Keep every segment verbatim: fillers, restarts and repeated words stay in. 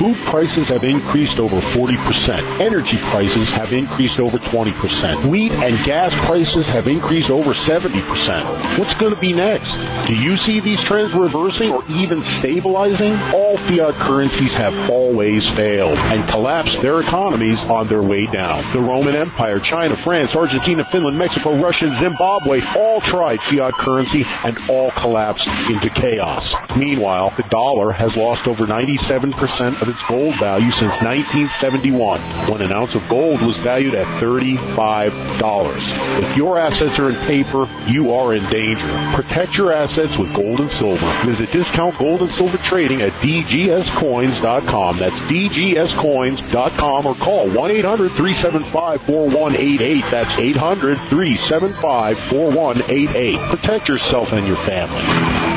Food prices have increased over forty percent. Energy prices have increased over twenty percent. Wheat and gas prices have increased over seventy percent. What's going to be next? Do you see these trends reversing or even stabilizing? All fiat currencies have always failed and collapsed their economies on their way down. The Roman Empire, China, France, Argentina, Finland, Mexico, Russia, Zimbabwe all tried fiat currency and all collapsed into chaos. Meanwhile, the dollar has lost over ninety-seven percent of its gold value since nineteen seventy-one, when an ounce of gold was valued at thirty-five dollars. If your assets are in paper, you are in danger. Protect your assets with gold and silver. Visit Discount Gold and Silver Trading at D G S coins dot com. That's D G S coins dot com, or call one eight hundred three seven five four one eight eight. That's eight hundred three seven five four one eight eight. Protect yourself and your family.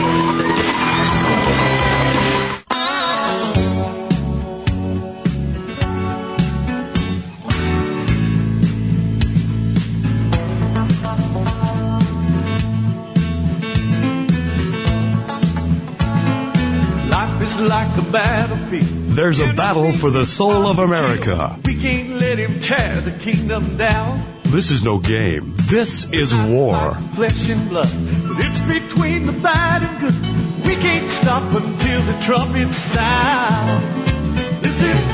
Like a battlefield. There's a battle for the soul of America. We can't let him tear the kingdom down. This is no game. This is war. Flesh and blood, but it's between the bad and good. We can't stop until the trumpet sound. This is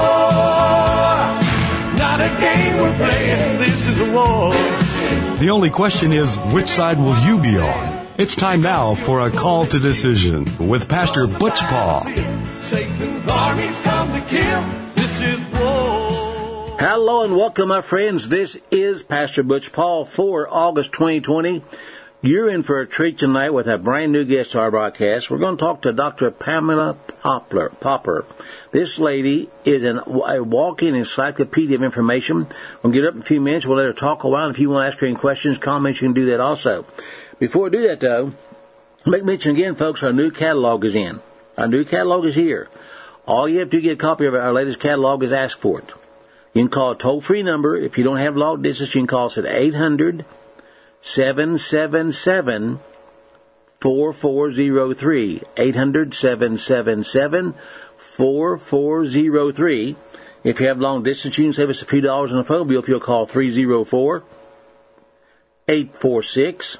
war, not a game we're playing. This is a war. The only question is, which side will you be on? It's time now for a call to decision with Pastor Butch Paul. Satan's armies come to kill. This is war. Hello and welcome, my friends. This is Pastor Butch Paul for August twenty twenty. You're in for a treat tonight with a brand new guest to our broadcast. We're going to talk to Doctor Pamela Poplar, Popper. This lady is an, a walking encyclopedia of information. We'll get up in a few minutes. We'll let her talk a while. If you want to ask her any questions, comments, you can do that also. Before we do that, though, make mention again, folks, our new catalog is in. Our new catalog is here. All you have to get a copy of our latest catalog is ask for it. You can call a toll-free number. If you don't have long distance, you can call us at eight hundred seven seven seven four four zero three. eight hundred seven seven seven four four zero three. If you have long distance, you can save us a few dollars on the phone bill if you'll call three oh four, eight four six,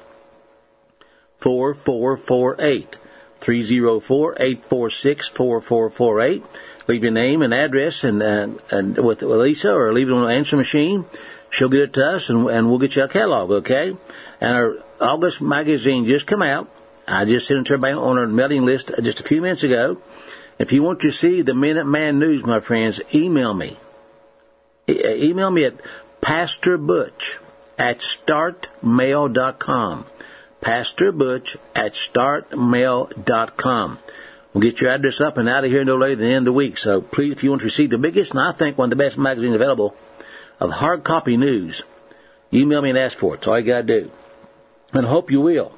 four four four eight. three oh four, eight four six, four four four eight. Leave your name and address and, uh, and with Lisa, or leave it on the answer machine. She'll get it to us, and, and we'll get you a catalog, okay? And our August magazine just come out. I just sent it to everybody on our mailing list just a few minutes ago. If you want to see the Minute Man News, my friends, email me. E- email me at Pastor Butch at start mail dot com. Pastor Butch at start mail dot com. We'll get your address up and out of here no later than the end of the week. So please, if you want to receive the biggest and I think one of the best magazines available of hard copy news, email me and ask for it. That's all you got to do. And I hope you will.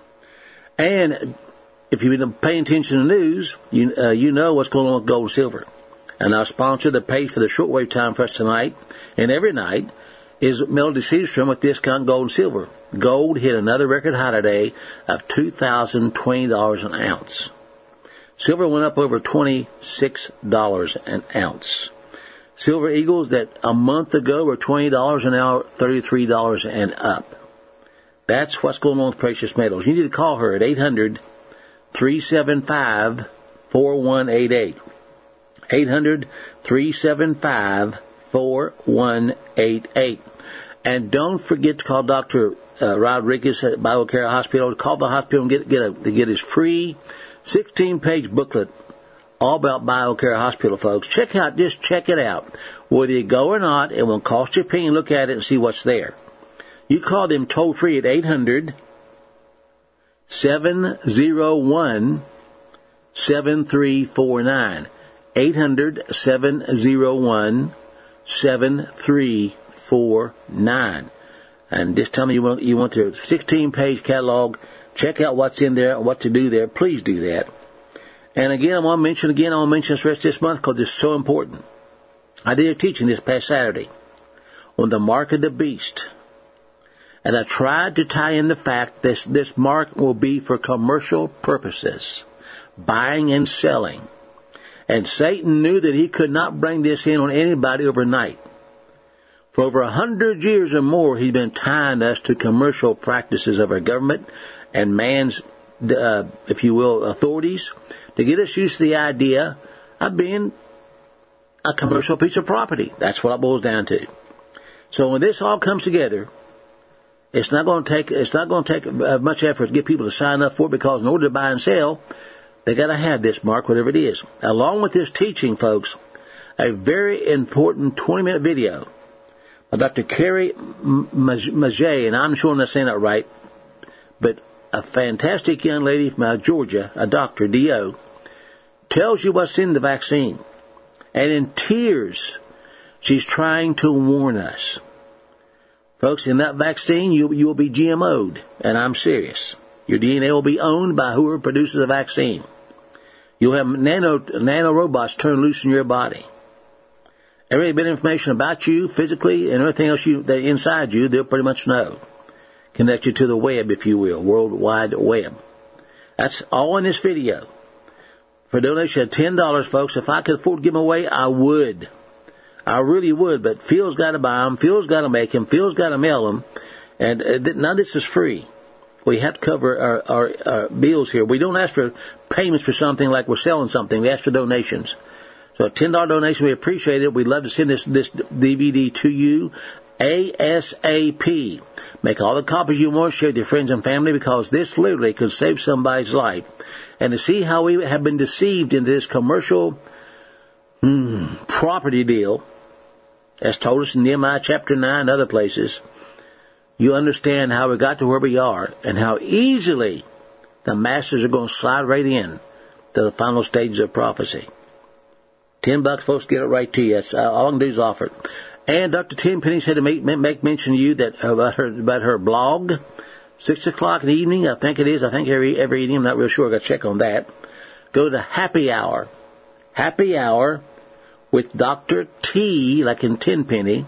And if you've been paying attention to the news, you, uh, you know what's going on with gold and silver. And our sponsor that pays for the shortwave time for us tonight and every night is Melody Cedarstrom with Discount Gold and Silver. Gold hit another record high today of two thousand twenty dollars an ounce. Silver went up over twenty-six dollars an ounce. Silver Eagles that a month ago were twenty dollars and now thirty-three dollars and up. That's what's going on with precious metals. You need to call her at eight hundred three seven five four one eight eight. eight hundred three seven five four one eight eight. And don't forget to call Doctor Uh, Rodriguez at BioCare Hospital. Call the hospital and get get a get his free sixteen-page booklet all about BioCare Hospital, folks. Check out, just check it out. Whether you go or not, it won't cost you a penny. Look at it and see what's there. You call them toll free at eight hundred seven oh one seven three four nine. eight hundred seven oh one seven three four nine. And just tell me you want, you want their sixteen-page catalog. Check out what's in there and what to do there. Please do that. And again, I want to mention again, I want to mention this rest of this month because it's so important. I did a teaching this past Saturday on the mark of the beast. And I tried to tie in the fact that this, this mark will be for commercial purposes, buying and selling. And Satan knew that he could not bring this in on anybody overnight. For over a hundred years or more, he's been tying us to commercial practices of our government and man's, uh, if you will, authorities to get us used to the idea of being a commercial piece of property. That's what it boils down to. So when this all comes together, it's not going to take it's not going to take uh, much effort to get people to sign up for it, because in order to buy and sell, they got to have this mark, whatever it is. Along with this teaching, folks, a very important twenty-minute video by Doctor Carrie Majay, and I'm sure I'm not saying that right, but a fantastic young lady from Georgia, a doctor, D O, tells you what's in the vaccine. And in tears, she's trying to warn us. Folks, in that vaccine, you, you will be G M O'd, and I'm serious. Your D N A will be owned by whoever produces the vaccine. You'll have nano, nano robots turned loose in your body. Every bit of information about you, physically, and everything else you, that inside you, they'll pretty much know. Connect you to the web, if you will, World Wide Web. That's all in this video. For a donation of ten dollars, folks, if I could afford to give them away, I would. I really would, but Phil's got to buy them, Phil's got to make them, Phil's got to mail them, and uh, th- none of this is free. We have to cover our, our, our bills here. We don't ask for payments for something like we're selling something. We ask for donations. So a ten dollars donation, we appreciate it. We'd love to send this, this D V D to you ASAP. Make all the copies you want, share with your friends and family, because this literally could save somebody's life. And to see how we have been deceived into this commercial hmm, property deal, as told us in Nehemiah chapter nine and other places, you understand how we got to where we are and how easily the masses are going to slide right in to the final stages of prophecy. Ten bucks, folks, get it right to you. That's all I can do is offer it. And Doctor Tenpenny said to make, make mention to you that about her, about her blog, six o'clock in the evening, I think it is. I think every, every evening. I'm not real sure. I've got to check on that. Go to Happy Hour. Happy Hour with Doctor T, like in Tenpenny,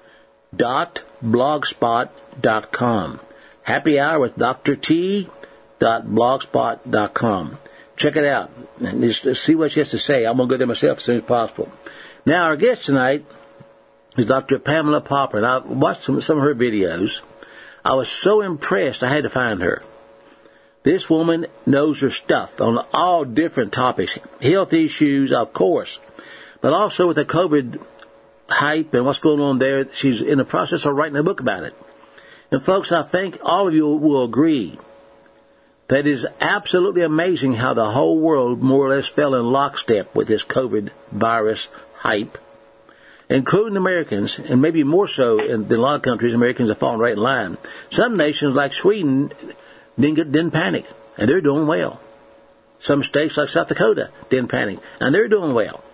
dot blogspot dot com. Happy Hour with Doctor T, dot blogspot dot com. Check it out. And just, just see what she has to say. I'm going to go there myself as soon as possible. Now, our guest tonight is Doctor Pamela Popper, and I watched some, some of her videos. I was so impressed I had to find her. This woman knows her stuff on all different topics. Health issues, of course, but also with the COVID hype and what's going on there, she's in the process of writing a book about it. And folks, I think all of you will agree that it is absolutely amazing how the whole world more or less fell in lockstep with this COVID virus hype, including Americans, and maybe more so in, in a lot of countries. Americans have fallen right in line. Some nations like Sweden didn't, get, didn't panic, and they're doing well. Some states like South Dakota didn't panic, and they're doing well.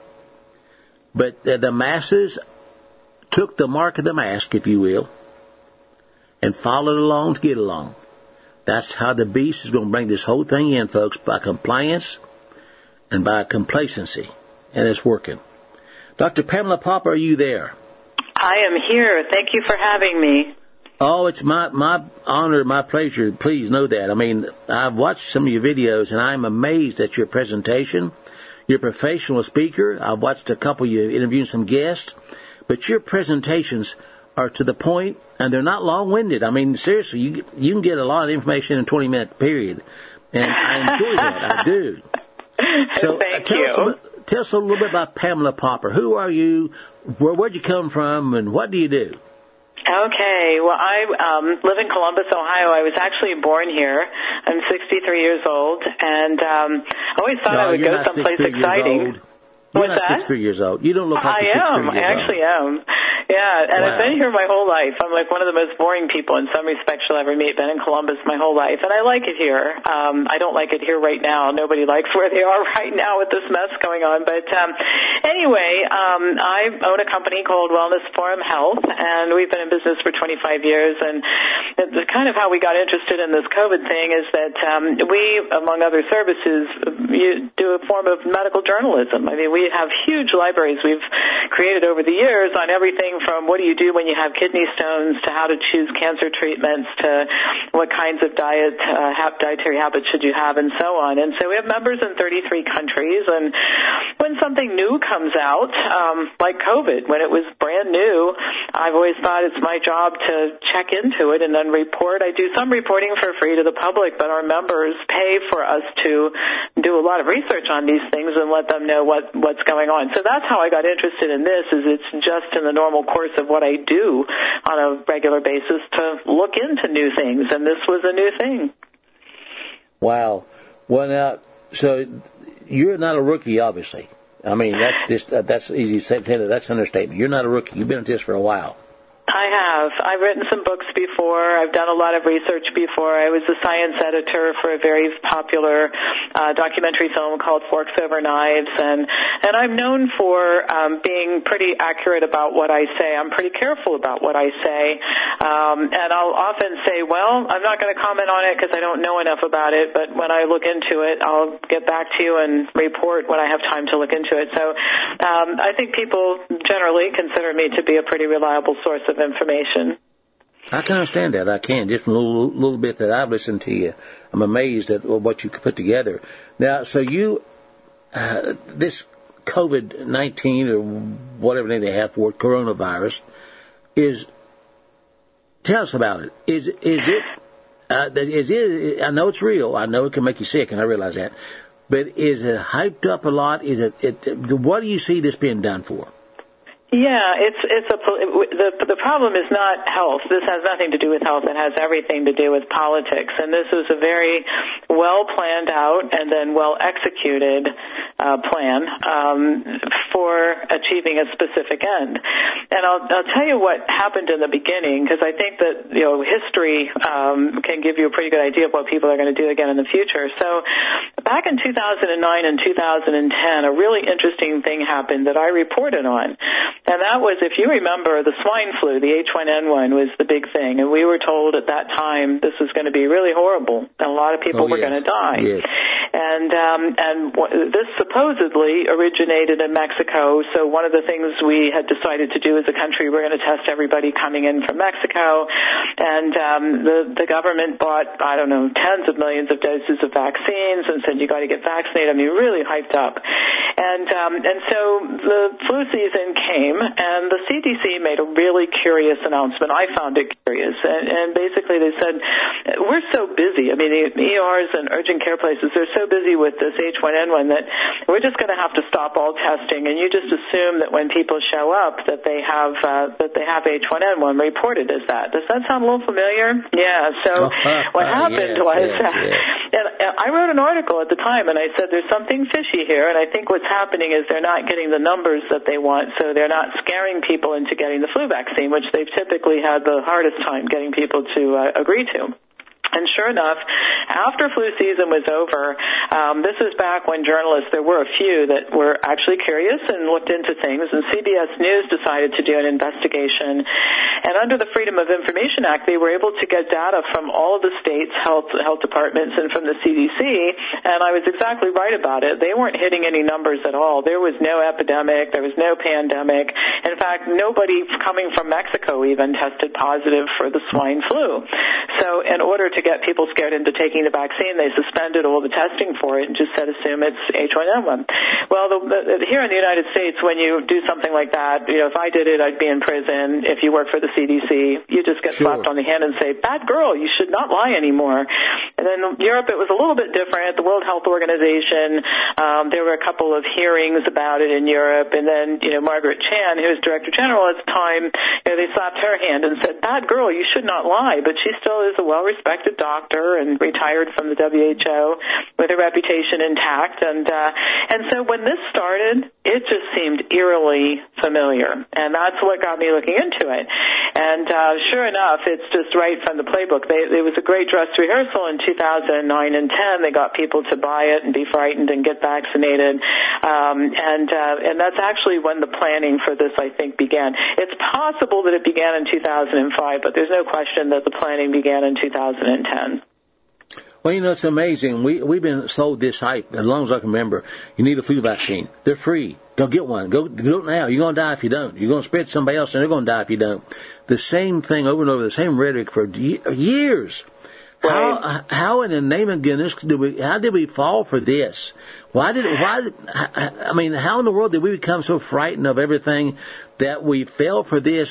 But uh, the masses took the mark of the mask, if you will, and followed along to get along. That's how the beast is going to bring this whole thing in, folks, by compliance and by complacency. And it's working. Doctor Pamela Popper, are you there? I am here. Thank you for having me. Oh, it's my, my honor, my pleasure. Please know that. I mean, I've watched some of your videos, and I'm amazed at your presentation. You're a professional speaker. I've watched a couple of you interviewing some guests. But your presentations are to the point, and they're not long-winded. I mean, seriously, you you can get a lot of information in a twenty-minute period. And I enjoy that. I do. So Thank tell you. Us about, tell us a little bit about Pamela Popper. Who are you? Where, where'd you come from? And what do you do? Okay, well, I um, live in Columbus, Ohio. I was actually born here. I'm sixty-three years old, and um, I always thought no, I would go someplace exciting. You're What's not that? sixty-three years old. You don't look like I you're sixty-three am. years I actually old. am. Yeah, and Wow. I've been here my whole life. I'm like one of the most boring people in some respects you'll ever meet. Been in Columbus my whole life, and I like it here. Um, I don't like it here right now. Nobody likes where they are right now with this mess going on. But um, anyway, um, I own a company called Wellness Forum Health, and we've been in business for twenty-five years. And the kind of how we got interested in this COVID thing is that um, we, among other services, you do a form of medical journalism. I mean, we have huge libraries we've created over the years on everything from what do you do when you have kidney stones to how to choose cancer treatments to what kinds of diet uh, dietary habits should you have and so on. And so we have members in thirty-three countries. And what when something new comes out, um, like COVID, when it was brand new, I've always thought it's my job to check into it and then report. I do some reporting for free to the public, but our members pay for us to do a lot of research on these things and let them know what, what's going on. So that's how I got interested in this, is it's just in the normal course of what I do on a regular basis to look into new things, and this was a new thing. Wow. Well, now, so you're not a rookie, obviously. I mean, that's just, uh, that's easy to say. That's an understatement. You're not a rookie. You've been at this for a while. I have. I've written some books before. I've done a lot of research before. I was the science editor for a very popular uh, documentary film called Forks Over Knives, and and I'm known for um, being pretty accurate about what I say. I'm pretty careful about what I say, um, and I'll often say, well, I'm not going to comment on it because I don't know enough about it, but when I look into it, I'll get back to you and report when I have time to look into it. So um, I think people generally consider me to be a pretty reliable source of information. I can understand that. I can. Just from a little, little bit that I've listened to you, I'm amazed at what you could put together. Now, so you, uh, this COVID nineteen or whatever name they have for it, coronavirus, is, tell us about it. Is, is it, uh, is it, I know it's real. I know it can make you sick, and I realize that. But is it hyped up a lot? Is it, it what do you see this being done for? Yeah, it's it's a the the problem is not health. This has nothing to do with health. It has everything to do with politics. And this is a very well planned out and then well executed uh, plan um, for achieving a specific end. And I'll I'll tell you what happened in the beginning, because I think that you know history um, can give you a pretty good idea of what people are going to do again in the future. So back in two thousand nine and two thousand ten, a really interesting thing happened that I reported on. And that was, if you remember, the swine flu, the H one N one was the big thing. And we were told at that time this was going to be really horrible. And a lot of people oh, were yes. going to die. Yes. And um, and w- this supposedly originated in Mexico. So one of the things we had decided to do as a country, we're going to test everybody coming in from Mexico. And um, the, the government bought, I don't know, tens of millions of doses of vaccines and said, you got to get vaccinated. I mean, really hyped up. And, um, and so the flu season came. And the C D C made a really curious announcement. I found it curious. And, and basically they said, we're so busy. I mean, the E Rs and urgent care places, they're so busy with this H one N one that we're just going to have to stop all testing. And you just assume that when people show up that they have uh, that they have H one N one reported as that. Does that sound a little familiar? Yeah. So what happened yes, was, yes, uh, yes. and I wrote an article at the time, and I said there's something fishy here. And I think what's happening is they're not getting the numbers that they want, so they're not scaring people into getting the flu vaccine, which they've typically had the hardest time getting people to uh, agree to. And sure enough, after flu season was over, um, this is back when journalists, there were a few that were actually curious and looked into things, and C B S News decided to do an investigation. And under the Freedom of Information Act, they were able to get data from all of the states' health health departments and from the C D C, and I was exactly right about it. They weren't hitting any numbers at all. There was no epidemic. There was no pandemic. In fact, nobody coming from Mexico even tested positive for the swine flu. So in order to to get people scared into taking the vaccine, they suspended all the testing for it and just said, assume it's H one N one. Well, the, the, here in the United States, when you do something like that, you know, if I did it, I'd be in prison. If you work for the C D C, you just get sure. slapped on the hand and say, bad girl, you should not lie anymore. And then in Europe, it was a little bit different. The World Health Organization, um, there were a couple of hearings about it in Europe. And then, you know, Margaret Chan, who was Director General at the time, you know, they slapped her hand and said, bad girl, you should not lie. But she still is a well-respected doctor and retired from the W H O with her reputation intact. And uh, and so when this started, it just seemed eerily familiar. And that's what got me looking into it. And uh, sure enough, it's just right from the playbook. They, there was a great dress rehearsal in two thousand nine and ten. They got people to buy it and be frightened and get vaccinated. Um, and uh, and that's actually when the planning for this, I think, began. It's possible that it began in two thousand five, but there's no question that the planning began in two thousand ten. Well, you know, it's amazing. We, we've been sold this hype as long as I can remember. You need a flu vaccine. They're free. Go get one. Go do it now. You're going to die if you don't. You're going to spread somebody else, and they're going to die if you don't. The same thing over and over, the same rhetoric for years. Right. How, how in the name of goodness did we? How did we fall for this? Why did? Why? Did, I mean, how in the world did we become so frightened of everything that we fell for this?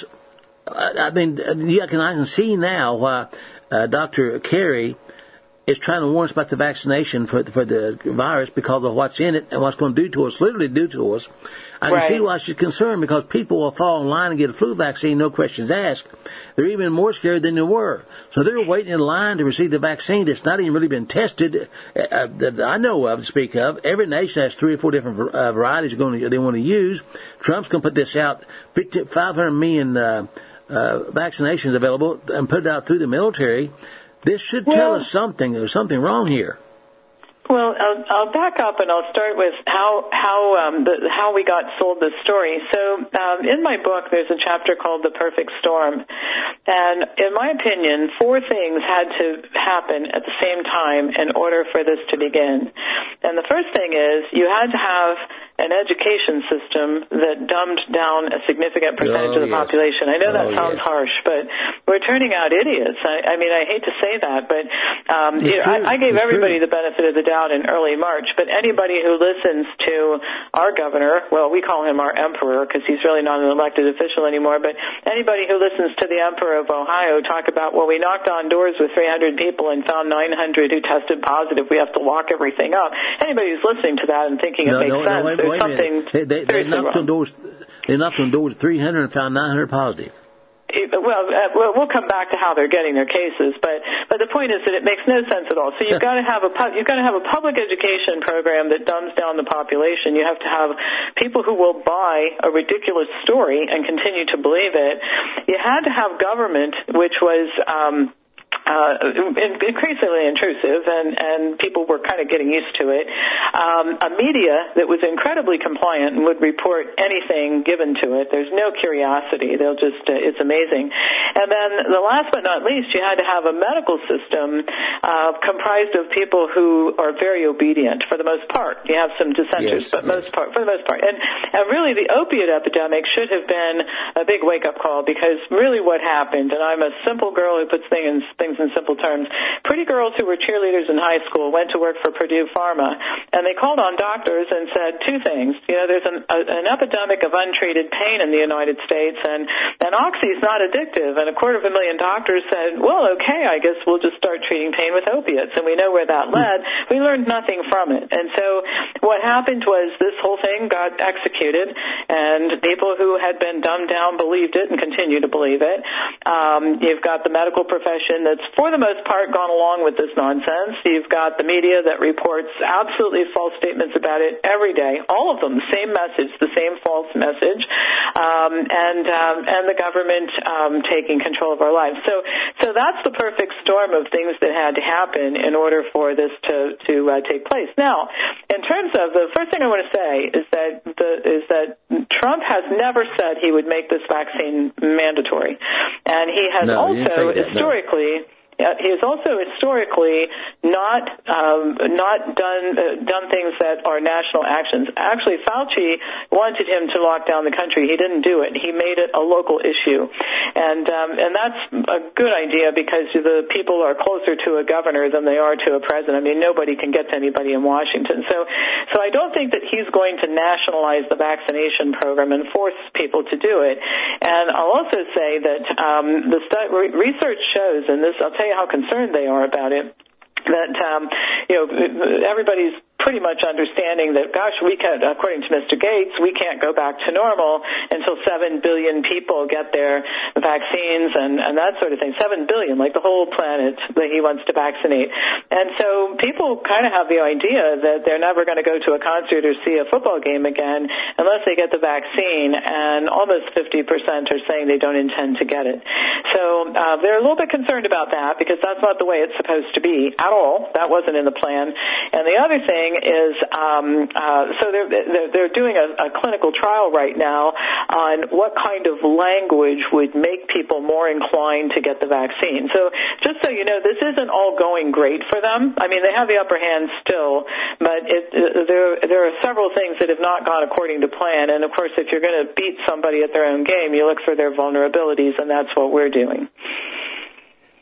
I mean, yeah, I can, I can see now why uh, Doctor Carey is trying to warn us about the vaccination for for the virus because of what's in it and what's going to do to us, literally do to us. I can right. see why she's concerned because people will fall in line and get a flu vaccine, no questions asked. They're even more scared than they were. So they're waiting in line to receive the vaccine that's not even really been tested uh, that I know of to speak of. Every nation has three or four different uh, varieties going to, they want to use. Trump's going to put this out, five hundred million uh, uh, vaccinations available and put it out through the military. This should well, tell us something. There's something wrong here. Well, I'll, I'll back up and I'll start with how how um, the, how we got sold this story. So um, in my book, there's a chapter called The Perfect Storm. And in my opinion, four things had to happen at the same time in order for this to begin. And the first thing is you had to have an education system that dumbed down a significant percentage oh, of the yes. population. I know that oh, sounds yes. harsh, but we're turning out idiots. I, I mean, I hate to say that, but um, you know, I, I gave it's everybody true. the benefit of the doubt in early March, but anybody who listens to our governor, well, we call him our emperor because he's really not an elected official anymore, but anybody who listens to the emperor of Ohio talk about, well, we knocked on doors with three hundred people and found nine hundred who tested positive. We have to lock everything up. Anybody who's listening to that and thinking no, it makes no, sense, no, wait, there's wait something they, they, they knocked wrong. on doors. They knocked on doors three hundred and found nine hundred positive. Well, uh, well, we'll come back to how they're getting their cases, but but the point is that it makes no sense at all. So you've got to have a you've got to have a public education program that dumbs down the population. You have to have people who will buy a ridiculous story and continue to believe it. You had to have government, which was um, Uh, increasingly intrusive, and, and people were kind of getting used to it. Um, a media that was incredibly compliant and would report anything given to it. There's no curiosity. They'll just, uh, it's amazing. And then the last but not least, you had to have a medical system uh, comprised of people who are very obedient for the most part. You have some dissenters, yes, but yes. most part, for the most part. And, and really the opiate epidemic should have been a big wake-up call because really what happened, and I'm a simple girl who puts things, things in simple terms. Pretty girls who were cheerleaders in high school went to work for Purdue Pharma, and they called on doctors and said two things. You know, there's an, a, an epidemic of untreated pain in the United States, and, and oxy is not addictive. And a quarter of a million doctors said, well, okay, I guess we'll just start treating pain with opiates. And we know where that led. We learned nothing from it. And so what happened was this whole thing got executed, and people who had been dumbed down believed it and continue to believe it. Um, you've got the medical profession that's for the most part gone along with this nonsense. You've got the media that reports absolutely false statements about it every day. All of them, the same message, the same false message, um, and um, and the government um, taking control of our lives. So so that's the perfect storm of things that had to happen in order for this to to uh, take place. Now, in terms of the first thing I want to say is that the is that Trump has never said he would make this vaccine mandatory, and he has no, also that, historically. No. Yeah, he has also historically not um, not done uh, done things that are national actions. Actually, Fauci wanted him to lock down the country. He didn't do it. He made it a local issue, and um, and that's a good idea because the people are closer to a governor than they are to a president. I mean, nobody can get to anybody in Washington. So, so I don't think that he's going to nationalize the vaccination program and force people to do it. And I'll also say that um, the stu- re- research shows, and this I'll tell you how concerned they are about it, that, um, you know, everybody's pretty much understanding that, gosh, we can't, according to Mister Gates, we can't go back to normal until seven billion people get their vaccines and, and that sort of thing. seven billion, like the whole planet that he wants to vaccinate. And so people kind of have the idea that they're never going to go to a concert or see a football game again unless they get the vaccine, and almost fifty percent are saying they don't intend to get it. So uh, they're a little bit concerned about that because that's not the way it's supposed to be at all. That wasn't in the plan. And the other thing is, um, uh, so they're, they're, they're doing a, a clinical trial right now on what kind of language would make people more inclined to get the vaccine. So just so you know, this isn't all going great for them. I mean, they have the upper hand still, but it, it, there, there are several things that have not gone according to plan. And, of course, if you're going to beat somebody at their own game, you look for their vulnerabilities, and that's what we're doing.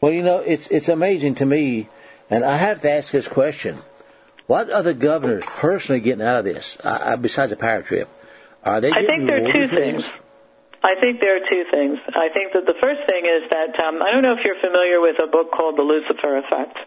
Well, you know, it's it's amazing to me, and I have to ask this question. What are the governors personally getting out of this, uh, besides a power trip? Are they I think there are two things. things? I think there are two things. I think that the first thing is that, um, I don't know if you're familiar with a book called The Lucifer Effect.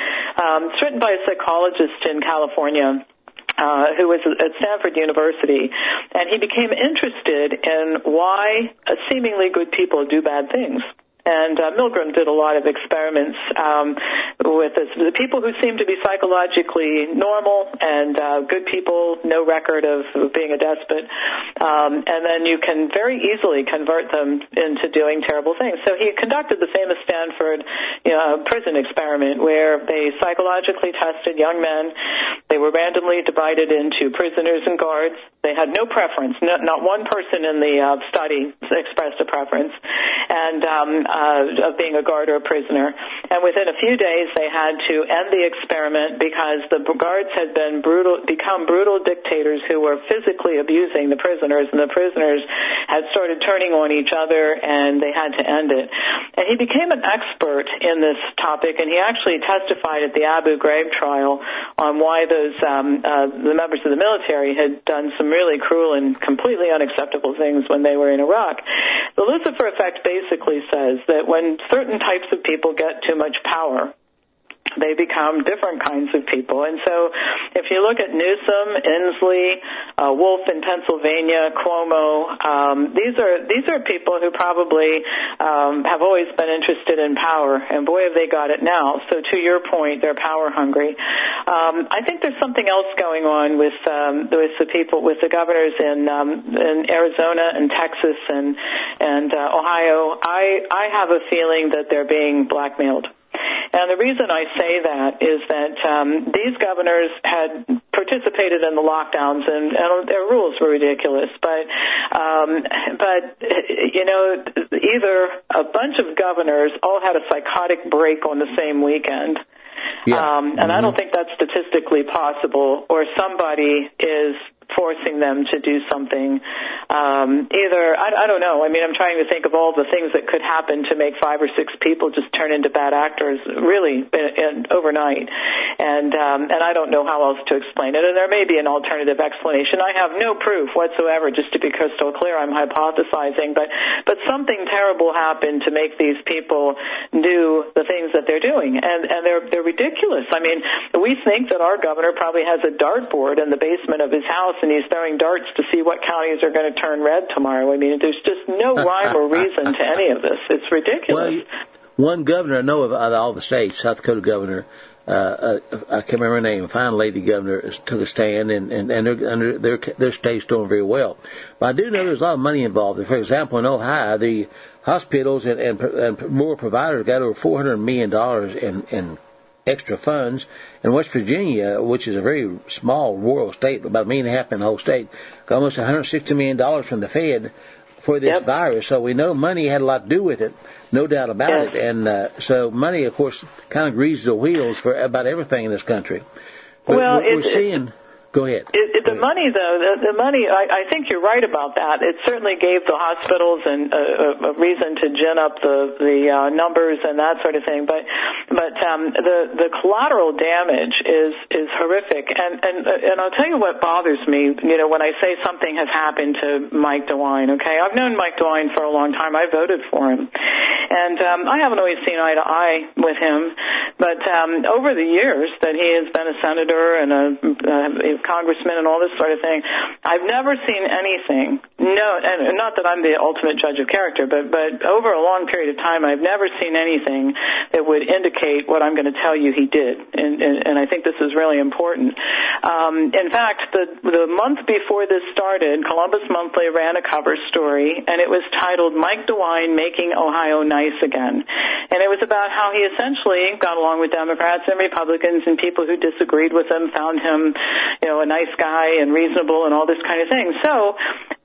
Um, it's written by a psychologist in California uh, who was at Stanford University, and he became interested in why uh, seemingly good people do bad things. And uh, Milgram did a lot of experiments um, with this. The people who seem to be psychologically normal and uh, good people, no record of being a despot, um, and then you can very easily convert them into doing terrible things. So he conducted the famous Stanford you know, prison experiment where they psychologically tested young men. They were randomly divided into prisoners and guards. They had no preference. No, not one person in the uh, study expressed a preference. And um, Uh, of being a guard or a prisoner. And within a few days, they had to end the experiment because the guards had been brutal, become brutal dictators who were physically abusing the prisoners, and the prisoners had started turning on each other, and they had to end it. And he became an expert in this topic, and he actually testified at the Abu Ghraib trial on why those um, uh, the members of the military had done some really cruel and completely unacceptable things when they were in Iraq. The Lucifer effect basically says that when certain types of people get too much power, they become different kinds of people. And so if you look at Newsom, Inslee, uh, Wolf in Pennsylvania, Cuomo, um, these are these are people who probably um, have always been interested in power, and boy, have they got it now. So to your point, they're power hungry. Um, I think there's something else going on with um, with the people, with the governors in um, in Arizona and Texas and and uh, Ohio. I I have a feeling that they're being blackmailed. And the reason I say that is that um, these governors had participated in the lockdowns, and, and their rules were ridiculous. But, um, but you know, either a bunch of governors all had a psychotic break on the same weekend, yeah. um, and mm-hmm. I don't think that's statistically possible, or somebody is forcing them to do something. Um, either, I, I don't know. I mean, I'm trying to think of all the things that could happen to make five or six people just turn into bad actors, really, in, in, overnight. And um, and I don't know how else to explain it. And there may be an alternative explanation. I have no proof whatsoever, just to be crystal clear. I'm hypothesizing. But, but something terrible happened to make these people do the things that they're doing. And, and they're, they're ridiculous. I mean, we think that our governor probably has a dartboard in the basement of his house, and he's throwing darts to see what counties are going to turn red tomorrow. I mean, there's just no rhyme or reason to any of this. It's ridiculous. Well, one governor I know of out of all the states, South Dakota governor, uh, uh, I can't remember her name, a fine lady governor, took a stand, and, and, and their, their, their state's doing very well. But I do know there's a lot of money involved. For example, in Ohio, the hospitals and, and, and more providers got over four hundred million dollars in, in extra funds. In West Virginia, which is a very small rural state, about a million and a half in the whole state, got almost one hundred sixty million dollars from the Fed for this yep. virus. So we know money had a lot to do with it, no doubt about yes. it. And uh, so money, of course, kind of greases the wheels for about everything in this country. But well, what we're seeing... Go ahead. It, it, the money, though, the, the money, I, I think you're right about that. It certainly gave the hospitals an, a, a reason to gin up the, the uh, numbers and that sort of thing. But but um, the, the collateral damage is, is horrific. And, and, and I'll tell you what bothers me, you know, when I say something has happened to Mike DeWine, okay? I've known Mike DeWine for a long time. I voted for him. And um, I haven't always seen eye to eye with him. But um, over the years that he has been a senator and a, a congressman and all this sort of thing, I've never seen anything, no, and not that I'm the ultimate judge of character, but, but over a long period of time, I've never seen anything that would indicate what I'm going to tell you he did. And, and, and I think this is really important. Um, in fact, the, the month before this started, Columbus Monthly ran a cover story, and it was titled Mike DeWine Making Ohio Nice Again. And it was about how he essentially got along with Democrats and Republicans, and people who disagreed with him found him, you know, a nice guy and reasonable and all this kind of thing. So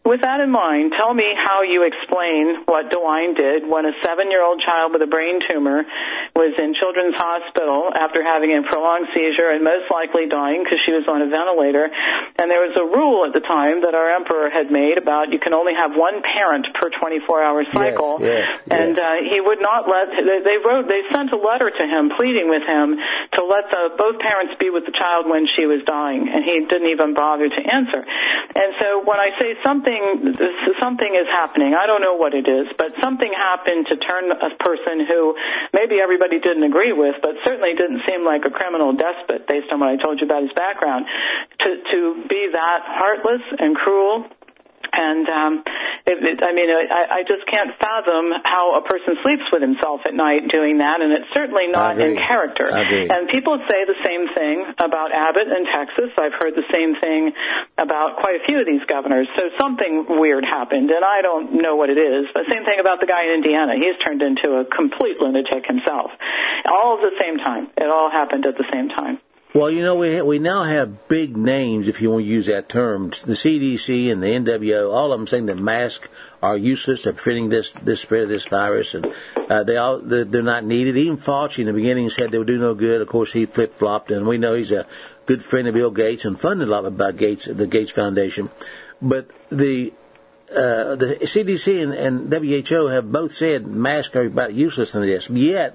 with that in mind, tell me how you explain what DeWine did when a seven-year-old child with a brain tumor was in Children's Hospital after having a prolonged seizure and most likely dying because she was on a ventilator. And there was a rule at the time that our emperor had made about you can only have one parent per twenty-four hour cycle. Yes, yes, and yes. Uh, he would not let, they, they wrote, they sent a letter to him pleading with him to let the, both parents be with the child when she was dying. And he didn't even bother to answer. And so when I say something, something is happening, I don't know what it is, but something happened to turn a person who maybe everybody didn't agree with, but certainly didn't seem like a criminal despot based on what I told you about his background, to, to be that heartless and cruel. And, um, it, it, I mean, I, I just can't fathom how a person sleeps with himself at night doing that, and it's certainly not in character. And people say the same thing about Abbott in Texas. I've heard the same thing about quite a few of these governors. So something weird happened, and I don't know what it is. The same thing about the guy in Indiana. He's turned into a complete lunatic himself. All at the same time. It all happened at the same time. Well, you know, we we now have big names, if you want to use that term. The C D C and the N W O, all of them saying that masks are useless at preventing this this spread of this virus, and uh, they all they're, they're not needed. Even Fauci in the beginning said they would do no good. Of course, he flip flopped, and we know he's a good friend of Bill Gates and funded a lot about Gates, the Gates Foundation. But the uh, the C D C and, and W H O have both said masks are about useless in this. Yet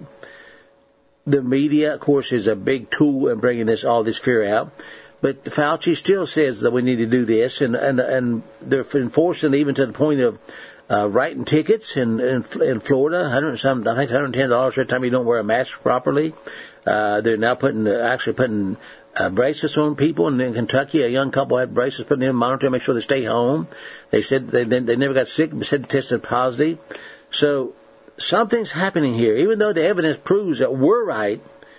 the media, of course, is a big tool in bringing this all this fear out. But Fauci still says that we need to do this, and and and they're enforcing even to the point of uh, writing tickets in in, in Florida, hundred some I think one hundred ten dollars every time you don't wear a mask properly. Uh, they're now putting actually putting uh, bracelets on people. And in Kentucky, a young couple had bracelets put in them, monitor, make sure they stay home. They said they they never got sick, but said they tested positive. So something's happening here, even though the evidence proves that we're right.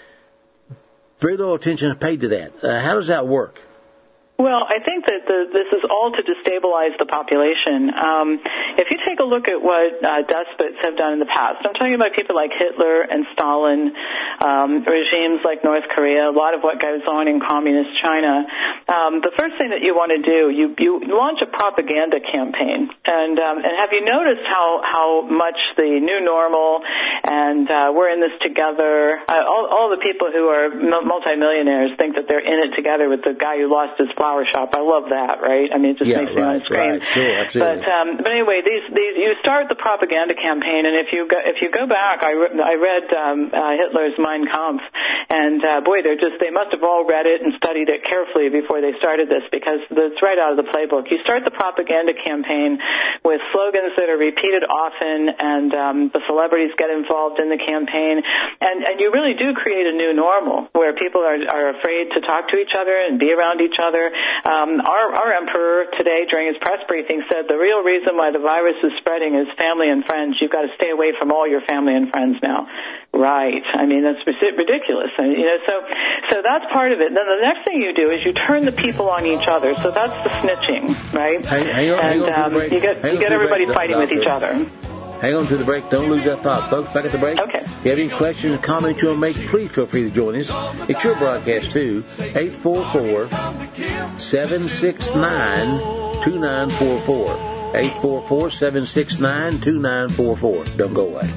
Very little attention is paid to that. Uh, how does that work? Well, I think that the, this is all to destabilize the population. Um, if you take a look at what uh, despots have done in the past, I'm talking about people like Hitler and Stalin, um, regimes like North Korea, a lot of what goes on in communist China. Um, the first thing that you want to do, you, you launch a propaganda campaign. And, um, and have you noticed how, how much the new normal and uh, we're in this together, uh, all, all the people who are multimillionaires think that they're in it together with the guy who lost his flower shop. I love that, right? I mean, it just yeah, makes me right, want to scream. Right, sure, absolutely. But um, but anyway, these these you start the propaganda campaign, and if you go if you go back, I, re- I read um, uh, Hitler's Mein Kampf, and uh, boy, they're just they must have all read it and studied it carefully before they started this, because it's right out of the playbook. You start the propaganda campaign with slogans that are repeated often, and um, the celebrities get involved in the campaign, and and you really do create a new normal where people are are afraid to talk to each other and be around each other. Um, our, our emperor today during his press briefing said the real reason why the virus is spreading is family and friends. You've got to stay away from all your family and friends now. Right. I mean, that's ridiculous. And, you know, so so that's part of it. Then the next thing you do is you turn the people on each other. So that's the snitching, right? Hang, hang on, and hang on um, you get you get everybody fighting with each other. Hang on to the break. Don't lose that thought. Folks, back at the break. Okay. If you have any questions or comments you want to make, please feel free to join us. It's your broadcast, too. eight four four, seven six nine, two nine four four. eight four four, seven six nine, two nine four four. Don't go away.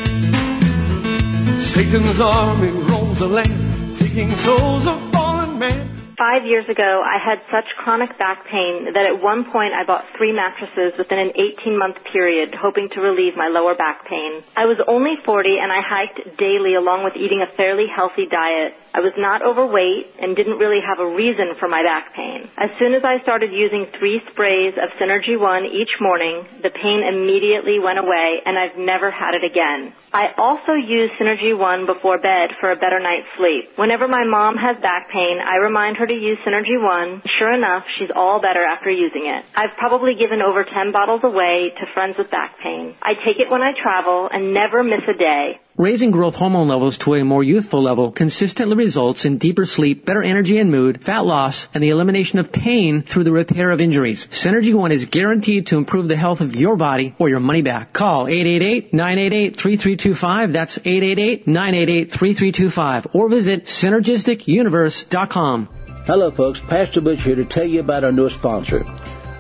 Satan's army roams the land, seeking souls of fallen men. Five years ago, I had such chronic back pain that at one point I bought three mattresses within an eighteen-month period, hoping to relieve my lower back pain. I was only forty, and I hiked daily along with eating a fairly healthy diet. I was not overweight and didn't really have a reason for my back pain. As soon as I started using three sprays of Synergy One each morning, the pain immediately went away, and I've never had it again. I also use Synergy One before bed for a better night's sleep. Whenever my mom has back pain, I remind her to use Synergy One. Sure enough, she's all better after using it. I've probably given over ten bottles away to friends with back pain. I take it when I travel and never miss a day. Raising growth hormone levels to a more youthful level consistently results in deeper sleep, better energy and mood, fat loss, and the elimination of pain through the repair of injuries. Synergy One is guaranteed to improve the health of your body or your money back. Call eight eight eight, nine eight eight, three three two five. That's eight eight eight, nine eight eight, three three two five. Or visit synergistic universe dot com. Hello, folks. Pastor Butch here to tell you about our newest sponsor.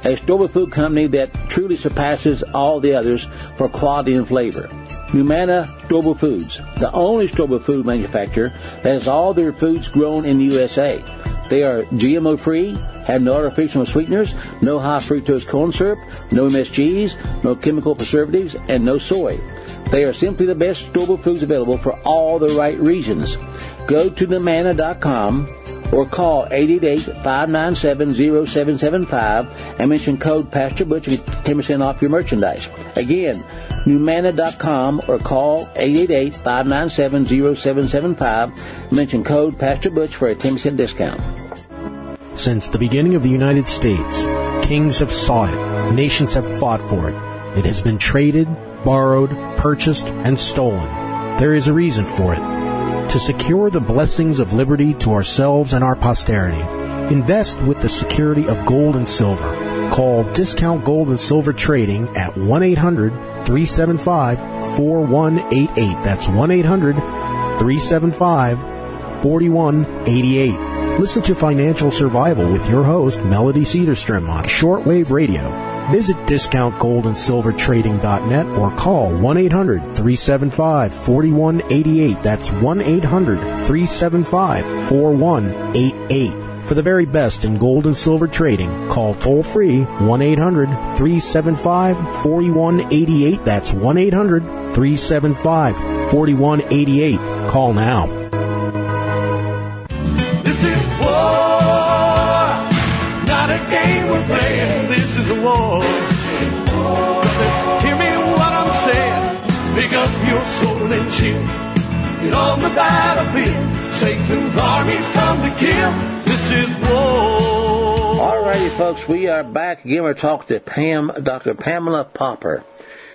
a store food company that truly surpasses all the others for quality and flavor. Humana Store Foods, the only store food manufacturer that has all their foods grown in the U S A. They are G M O-free, have no artificial sweeteners, no high fructose corn syrup, no M S Gs, no chemical preservatives, and no soy. They are simply the best store foods available for all the right reasons. Go to Humana dot com or call eight eight eight, five nine seven, zero seven seven five and mention code Pastor Butch and get ten percent off your merchandise. Again, Humana dot com or call eight eight eight, five nine seven, zero seven seven five and mention code Pastor Butch for a ten percent discount. Since the beginning of the United States, kings have sought it, nations have fought for it. It has been traded, borrowed, purchased, and stolen. There is a reason for it. To secure the blessings of liberty to ourselves and our posterity, invest with the security of gold and silver. Call Discount Gold and Silver Trading at one eight hundred, three seven five, four one eight eight. That's one eight hundred, three seven five, four one eight eight. Listen to Financial Survival with your host, Melody Cedarstrom, on shortwave radio. Visit discount gold and silver trading dot net or call one eight hundred, three seven five, four one eight eight. That's one eight hundred, three seven five, four one eight eight. For the very best in gold and silver trading, call toll-free one eight hundred, three seven five, four one eight eight. That's one eight hundred, three seven five, four one eight eight. Call now. This is war, not a game we're playing. This is a war. Brother, hear me what I'm saying. Pick up your sword and shield. Get on the battlefield. Satan's armies come to kill. This is war. All righty, folks, we are back again. We're talking to Pam, Doctor Pamela Popper.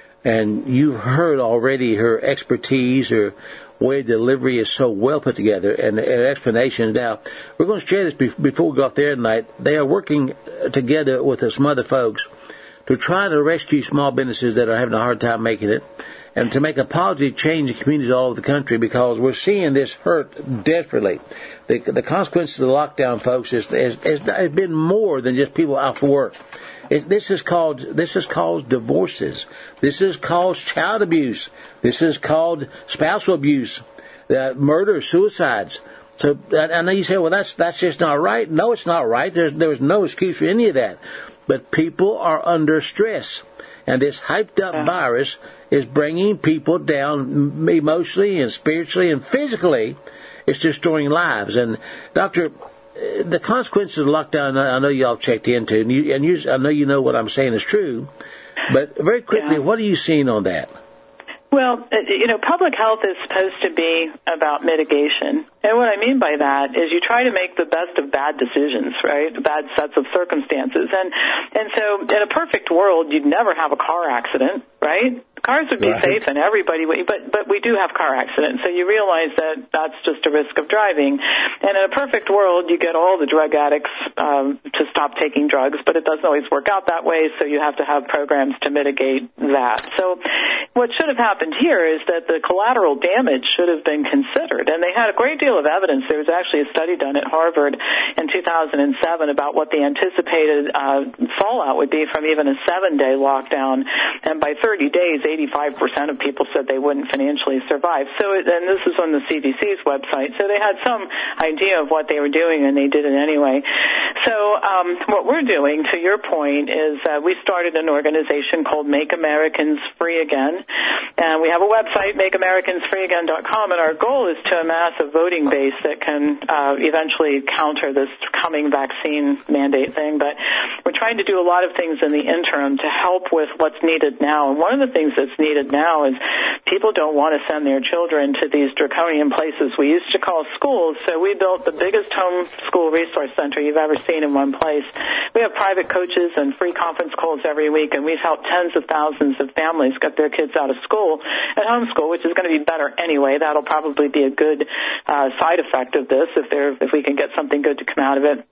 And you've heard already her expertise, her way of delivery is so well put together, and her explanation. Now, we're going to share this before we go off there tonight. They are working together with some other folks to try to rescue small businesses that are having a hard time making it, and to make a positive change in communities all over the country, because we're seeing this hurt desperately. The, the consequences of the lockdown, folks, is, is, is, has been more than just people out for work. It, this is called this is called divorces. This is called child abuse. This is called spousal abuse, uh, murder, suicides. So I know you say, well, that's that's just not right. No, it's not right. There's there's no excuse for any of that. But people are under stress, and this hyped up virus is bringing people down emotionally and spiritually and physically. It's destroying lives. And Doctor, the consequences of lockdown, I know y'all checked into, and, you, and you, I know you know what I'm saying is true. But very quickly, yeah. What are you seeing on that? Well, you know, public health is supposed to be about mitigation. And what I mean by that is you try to make the best of bad decisions, right? Bad sets of circumstances. And and so in a perfect world, you'd never have a car accident, right? Cars would be right. Safe and everybody would, but, but we do have car accidents. So you realize that that's just a risk of driving. And in a perfect world, you get all the drug addicts um, to stop taking drugs, but it doesn't always work out that way. So you have to have programs to mitigate that. So what should have happened here is that the collateral damage should have been considered. And they had a great deal of evidence. There was actually a study done at Harvard in two thousand seven about what the anticipated uh, fallout would be from even a seven-day lockdown. And by thirty days, eighty-five percent of people said they wouldn't financially survive. So, and this is on the C D C's website. So they had some idea of what they were doing, and they did it anyway. So um, what we're doing, to your point, is uh, we started an organization called Make Americans Free Again. And we have a website, make americans free again dot com, and our goal is to amass a voting base that can uh, eventually counter this coming vaccine mandate thing. But we're trying to do a lot of things in the interim to help with what's needed now. And one of the things that's needed now is people don't want to send their children to these draconian places we used to call schools. So we built the biggest home school resource center you've ever seen in one place. We have private coaches and free conference calls every week, and we've helped tens of thousands of families get their kids out of school at homeschool, which is going to be better anyway. That'll probably be a good uh, side effect of this if there if we can get something good to come out of it.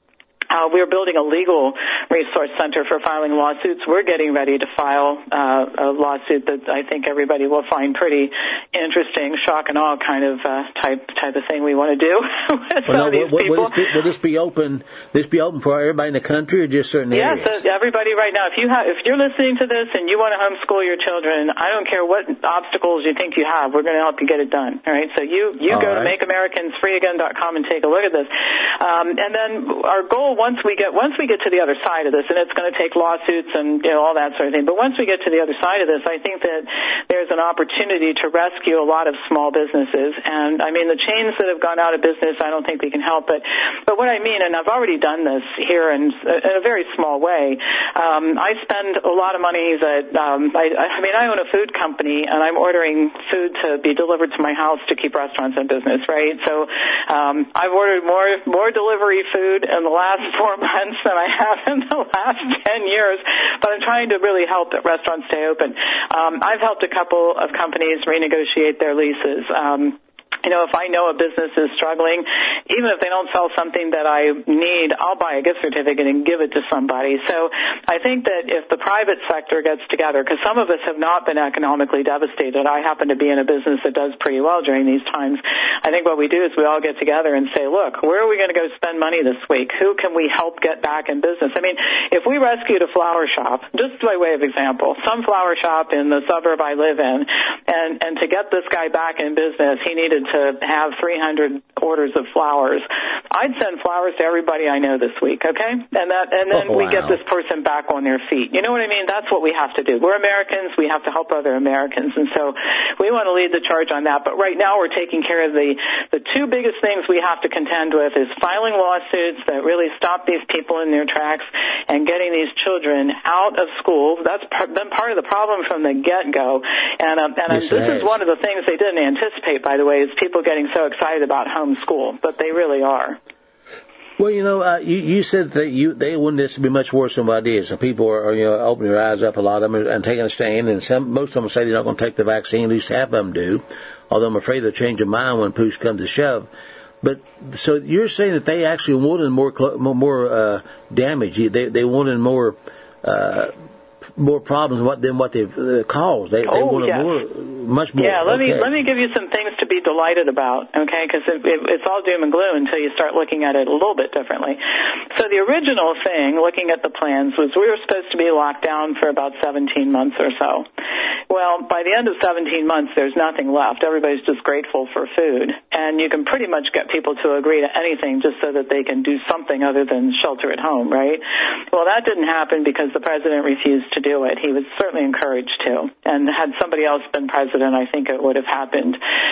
Uh, we're building a legal resource center for filing lawsuits. We're getting ready to file uh, a lawsuit that I think everybody will find pretty interesting, shock and awe kind of uh, type type of thing we want to do with well, some no, of these will, people. Will this, be, will this be open? This be open for everybody in the country, or just certain yes, areas? Yes, everybody right now. If you have, if you're listening to this and you want to homeschool your children, I don't care what obstacles you think you have. We're going to help you get it done. All right. So you you All go right. to make americans free again dot com and take a look at this. Um, and then our goal once we get once we get to the other side of this, and it's going to take lawsuits and you know all that sort of thing. But once we get to the other side of this, I think that there's an opportunity to rescue a lot of small businesses. And I mean, the chains that have gone out of business, I don't think we can help. But but what I mean, and I've already done this here in, in a very small way. Um, I spend a lot of money that um, I, I mean, I own a food company, and I'm ordering food to be delivered to my house to keep restaurants in business, right? So um, I've ordered more more delivery food in the last four months than I have in the last ten years, but I'm trying to really help that restaurants stay open. Um, I've helped a couple of companies renegotiate their leases. Um, You know, if I know a business is struggling, even if they don't sell something that I need, I'll buy a gift certificate and give it to somebody. So I think that if the private sector gets together, because some of us have not been economically devastated, I happen to be in a business that does pretty well during these times. I think what we do is we all get together and say, look, where are we going to go spend money this week? Who can we help get back in business? I mean, if we rescued a flower shop, just by way of example, some flower shop in the suburb I live in, and, and to get this guy back in business, he needed to to have three hundred orders of flowers. I'd send flowers to everybody I know this week, okay? And that, and then oh, wow. we get this person back on their feet. You know what I mean? That's what we have to do. We're Americans. We have to help other Americans. And so we want to lead the charge on that. But right now we're taking care of the, the two biggest things we have to contend with is filing lawsuits that really stop these people in their tracks and getting these children out of school. That's been part of the problem from the get-go. And, um, and yes, this is one of the things they didn't anticipate, by the way, is people getting so excited about homeschool, but they really are. Well, you know, uh, you, you said that you they wouldn't this be much worse than what it is. And people are, you know, opening their eyes up, a lot of them, and taking a stand. And some, most of them say they're not going to take the vaccine. At least half of them do. Although I'm afraid they'll change their mind when push comes to shove. But so you're saying that they actually wanted more more uh, damage. They they wanted more. Uh, more problems than what they've uh, caused. They, they oh, wanted yes. more, much more. Yeah, let okay. me let me give you some things to be delighted about, okay? Because it, it, it's all doom and gloom until you start looking at it a little bit differently. So the original thing, looking at the plans, was we were supposed to be locked down for about seventeen months or so. Well, by the end of seventeen months, there's nothing left. Everybody's just grateful for food, and you can pretty much get people to agree to anything just so that they can do something other than shelter at home, right? Well, that didn't happen because the president refused to do it. He was certainly encouraged to. And had somebody else been president, I think it would have happened.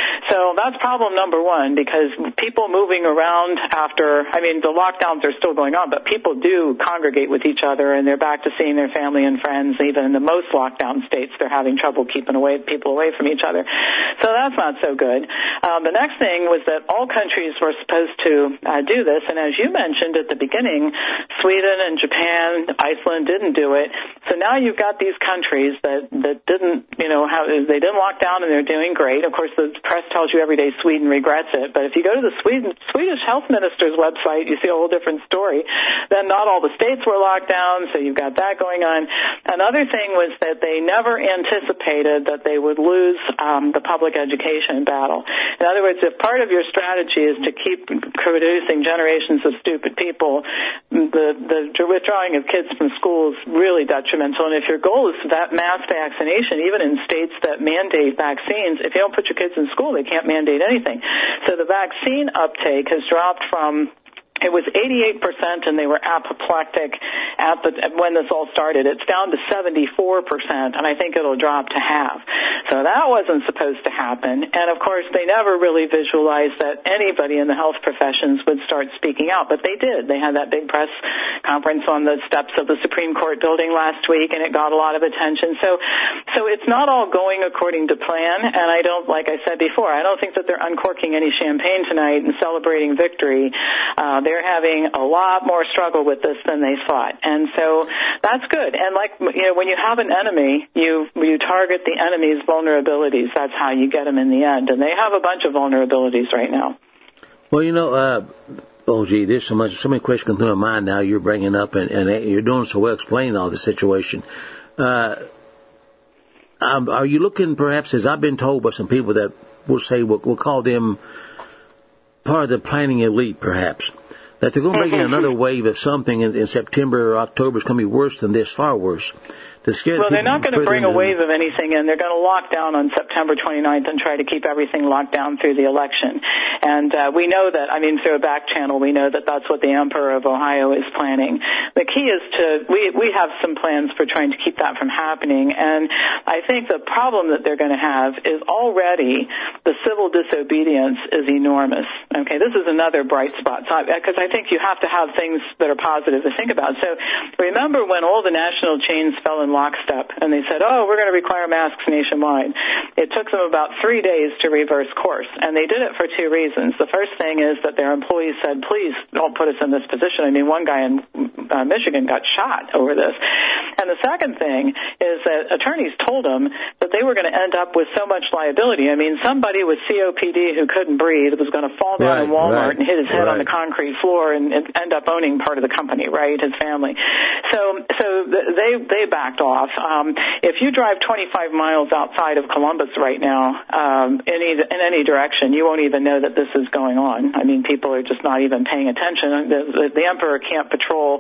So that's problem number one, because people moving around after, I mean, the lockdowns are still going on, but people do congregate with each other, and they're back to seeing their family and friends. Even in the most lockdown states, they're having trouble keeping away people away from each other. So that's not so good. Um, the next thing was that all countries were supposed to uh, do this, and as you mentioned at the beginning, Sweden and Japan, Iceland didn't do it. So now you've got these countries that, that didn't, you know, how, they didn't lock down and they're doing great. Of course, the press tells you every day Sweden regrets it, but if you go to the Sweden, Swedish health minister's website, you see a whole different story. Then not all the states were locked down, so you've got that going on. Another thing was that they never anticipated that they would lose um, the public education battle. In other words, if part of your strategy is to keep producing generations of stupid people, the, the withdrawing of kids from schools really detrimental. And if your goal is that mass vaccination, even in states that mandate vaccines, if you don't put your kids in school, they can't mandate anything. So the vaccine uptake has dropped from, it was eighty-eight percent, and they were apoplectic at the when this all started. It's down to seventy-four percent, and I think it'll drop to half. So that wasn't supposed to happen. And, of course, they never really visualized that anybody in the health professions would start speaking out, but they did. They had that big press conference on the steps of the Supreme Court building last week, and it got a lot of attention. So so it's not all going according to plan, and I don't, like I said before, I don't think that they're uncorking any champagne tonight and celebrating victory. Uh, they're having a lot more struggle with this than they thought. And so that's good. And like, you know, when you have an enemy, you you target the enemy's vulnerabilities. That's how you get them in the end. And they have a bunch of vulnerabilities right now. Well, you know, uh, Oh, gee, there's so much, so many questions going through my mind now. You're bringing up, and, and you're doing so well explaining all the situation. Uh, um, are you looking, perhaps, as I've been told by some people that we'll say we'll, we'll call them part of the planning elite, perhaps, that they're going to bring in another wave of something in, in September or October is going to be worse than this, far worse. Well, they're not going to bring a wave of anything in. They're going to lock down on September twenty-ninth and try to keep everything locked down through the election. And uh, we know that, I mean, through a back channel, we know that that's what the Emperor of Ohio is planning. The key is to, we, we have some plans for trying to keep that from happening. And I think the problem that they're going to have is already the civil disobedience is enormous. Okay, this is another bright spot, because I think you have to have things that are positive to think about. So remember when all the national chains fell in lockstep, and they said, oh, we're going to require masks nationwide. It took them about three days to reverse course, and they did it for two reasons. The first thing is that their employees said, please don't put us in this position. I mean, one guy in uh, Michigan got shot over this. And the second thing is that attorneys told them that they were going to end up with so much liability. I mean, somebody with C O P D who couldn't breathe was going to fall down right, in Walmart right, and hit his head right. on the concrete floor and, and end up owning part of the company, right, his family. So, so they, they backed off. Um, if you drive twenty-five miles outside of Columbus right now, um, in, either, in any direction, you won't even know that this is going on. I mean, people are just not even paying attention. The, the, the Emperor can't patrol,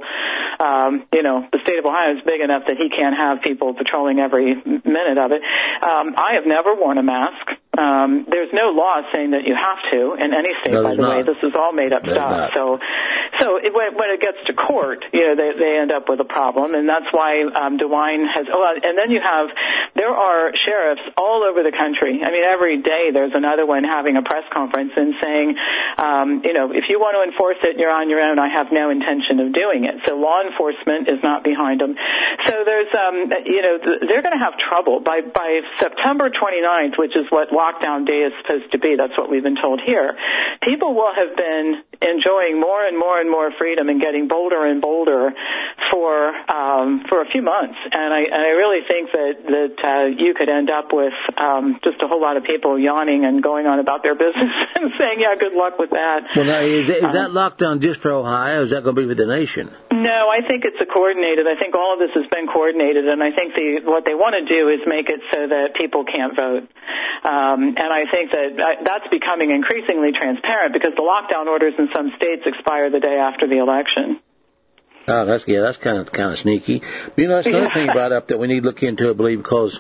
um, you know, the state of Ohio is big enough that he can't have people patrolling every minute of it. Um, I have never worn a mask. Um, there's no law saying that you have to in any state, no, by the not. way. This is all made up There's stuff. not. So, so it, when, when it gets to court, you know, they, they end up with a problem, and that's why um, DeWine has. Oh, and then you have there are sheriffs all over the country. I mean, every day there's another one having a press conference and saying, um, you know, if you want to enforce it, you're on your own. I have no intention of doing it. So law enforcement is not behind them. So there's, um, you know, they're going to have trouble by by September twenty-ninth, which is what lockdown day is supposed to be. That's what we've been told here. People will have been enjoying more and more and more freedom and getting bolder and bolder for um, for a few months. And I, and I really think that that uh, you could end up with um, just a whole lot of people yawning and going on about their business and saying, "Yeah, good luck with that." Well, now, is, is that lockdown just for Ohio? Or is that going to be for the nation? No, I think it's a coordinated. I think all of this has been coordinated, and I think the, what they want to do is make it so that people can't vote. Um, and I think that that's becoming increasingly transparent because the lockdown orders in some states expire the day after the election. Oh, that's yeah, that's kind of kind of sneaky. But, you know, that's another thing brought up that we need to look into, I believe, because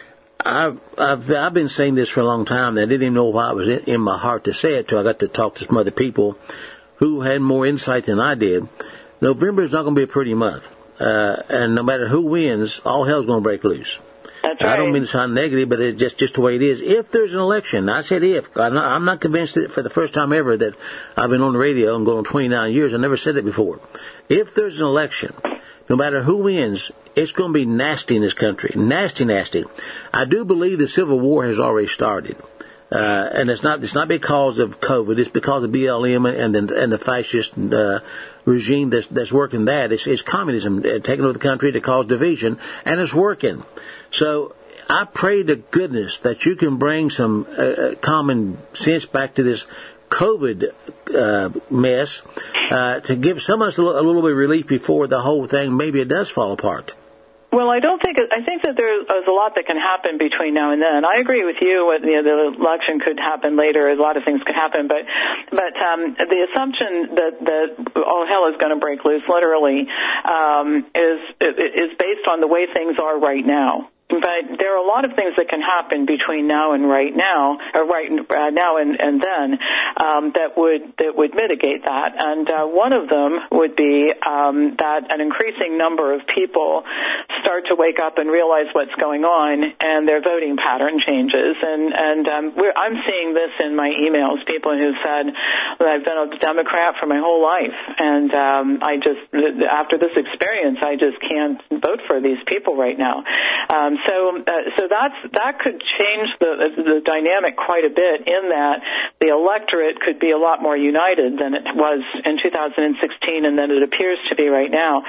I've I've I've been saying this for a long time. That I didn't even know why it was in, in my heart to say it till I got to talk to some other people who had more insight than I did. November is not going to be a pretty month, uh, and no matter who wins, all hell's going to break loose. That's right. I don't mean to sound negative, but it's just, just the way it is. If there's an election, I said if. I'm not, I'm not convinced that for the first time ever that I've been on the radio and going twenty-nine years. I never said it before. If there's an election, no matter who wins, it's going to be nasty in this country. Nasty, nasty. I do believe the Civil War has already started. Uh, and it's not, it's not because of COVID. It's because of B L M and the, and the fascist, uh, regime that's, that's working that. It's, it's communism taking over the country to cause division, and it's working. So I pray to goodness that you can bring some uh, common sense back to this COVID uh, mess uh, to give some of us a little, a little bit of relief before the whole thing maybe it does fall apart. Well, I don't think, I think that there's a lot that can happen between now and then. I agree with you, you know, the election could happen later, a lot of things could happen, but, but, um, the assumption that, that all hell is going to break loose, literally, um, is, is based on the way things are right now. But there are a lot of things that can happen between now and right now, or right uh, now and, and then, um, that would that would mitigate that. And uh, one of them would be um, that an increasing number of people start to wake up and realize what's going on, and their voting pattern changes. And and um, we're, I'm seeing this in my emails. People who said, well, "I've been a Democrat for my whole life, and um, I just after this experience, I just can't vote for these people right now." Um, So, uh, so that's that could change the the dynamic quite a bit. In that the electorate could be a lot more united than it was in two thousand sixteen, and than it appears to be right now.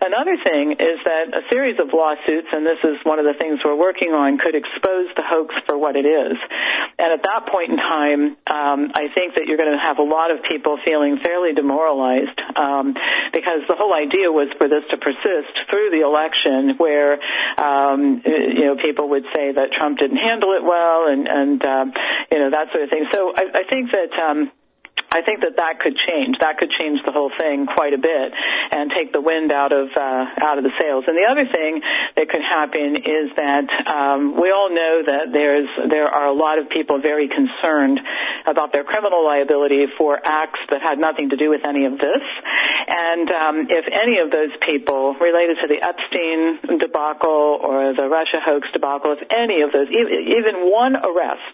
another thing is that a series of lawsuits, and this is one of the things we're working on, could expose the hoax for what it is. And at that point in time, um, I think that you're going to have a lot of people feeling fairly demoralized um, because the whole idea was for this to persist through the election, where um, you know people would say that Trump didn't handle it well, and and um, you know that sort of thing. So I, I think that. Um, I think that that could change. That could change the whole thing quite a bit and take the wind out of uh, out of the sails. And the other thing that could happen is that um, we all know that there's there are a lot of people very concerned about their criminal liability for acts that had nothing to do with any of this. And um, if any of those people related to the Epstein debacle or the Russia hoax debacle, if any of those, even one arrest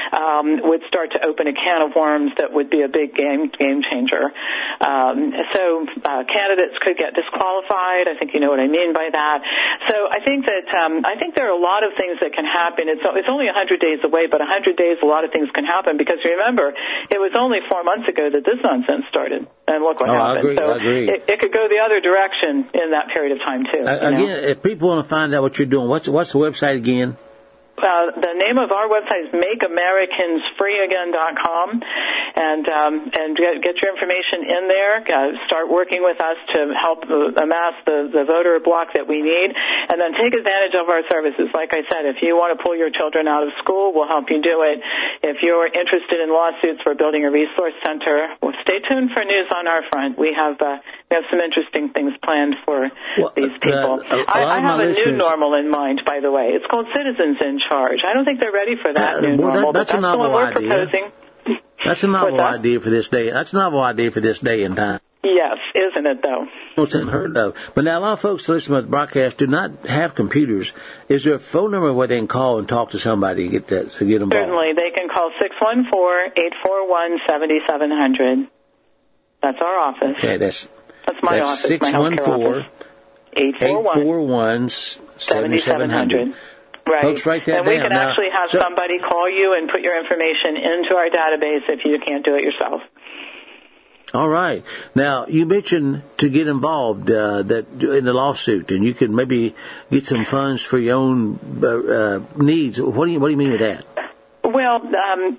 um, would start to open a can of worms that would be a big game game changer. Um, so uh, candidates could get disqualified. I think you know what I mean by that. So I think that um, I think there are a lot of things that can happen. It's it's only one hundred days away, but one hundred days, a lot of things can happen. Because remember, it was only four months ago that this nonsense started, and look what oh, happened. I agree, so I agree. It, it could go the other direction in that period of time too. Uh, you know? Again, if people want to find out what you're doing, what's what's the website again? Uh, the name of our website is make americans free again dot com, and um, and get, get your information in there. Uh, start working with us to help amass the, the voter block that we need, and then take advantage of our services. Like I said, if you want to pull your children out of school, we'll help you do it. If you're interested in lawsuits, we're building a resource center. Well, stay tuned for news on our front. We have uh, we have some interesting things planned for well, these people. Uh, I, I have a listeners... new normal in mind, by the way. It's called Citizens in Charge. I don't think they're ready for that uh, new well, normal, that, that's but that's a novel the one we're idea. proposing. That's a novel that? idea for this day. That's a novel idea for this day and time. Yes, isn't it, though? It's unheard of. But now a lot of folks listening to the broadcast do not have computers. Is there a phone number where they can call and talk to somebody to get that, to get involved? Certainly. They can call six one four, eight four one, seven seven zero zero. That's our office. Okay, that's That's my that's office, six my one healthcare four, office. eight four one, seven seven zero zero. Right. Folks, write that and we down. can Now, actually have so, somebody call you and put your information into our database if you can't do it yourself. All right. Now, you mentioned to get involved uh, that in the lawsuit, and you could maybe get some funds for your own uh, uh, needs. What do you What do you mean with that? Well, um,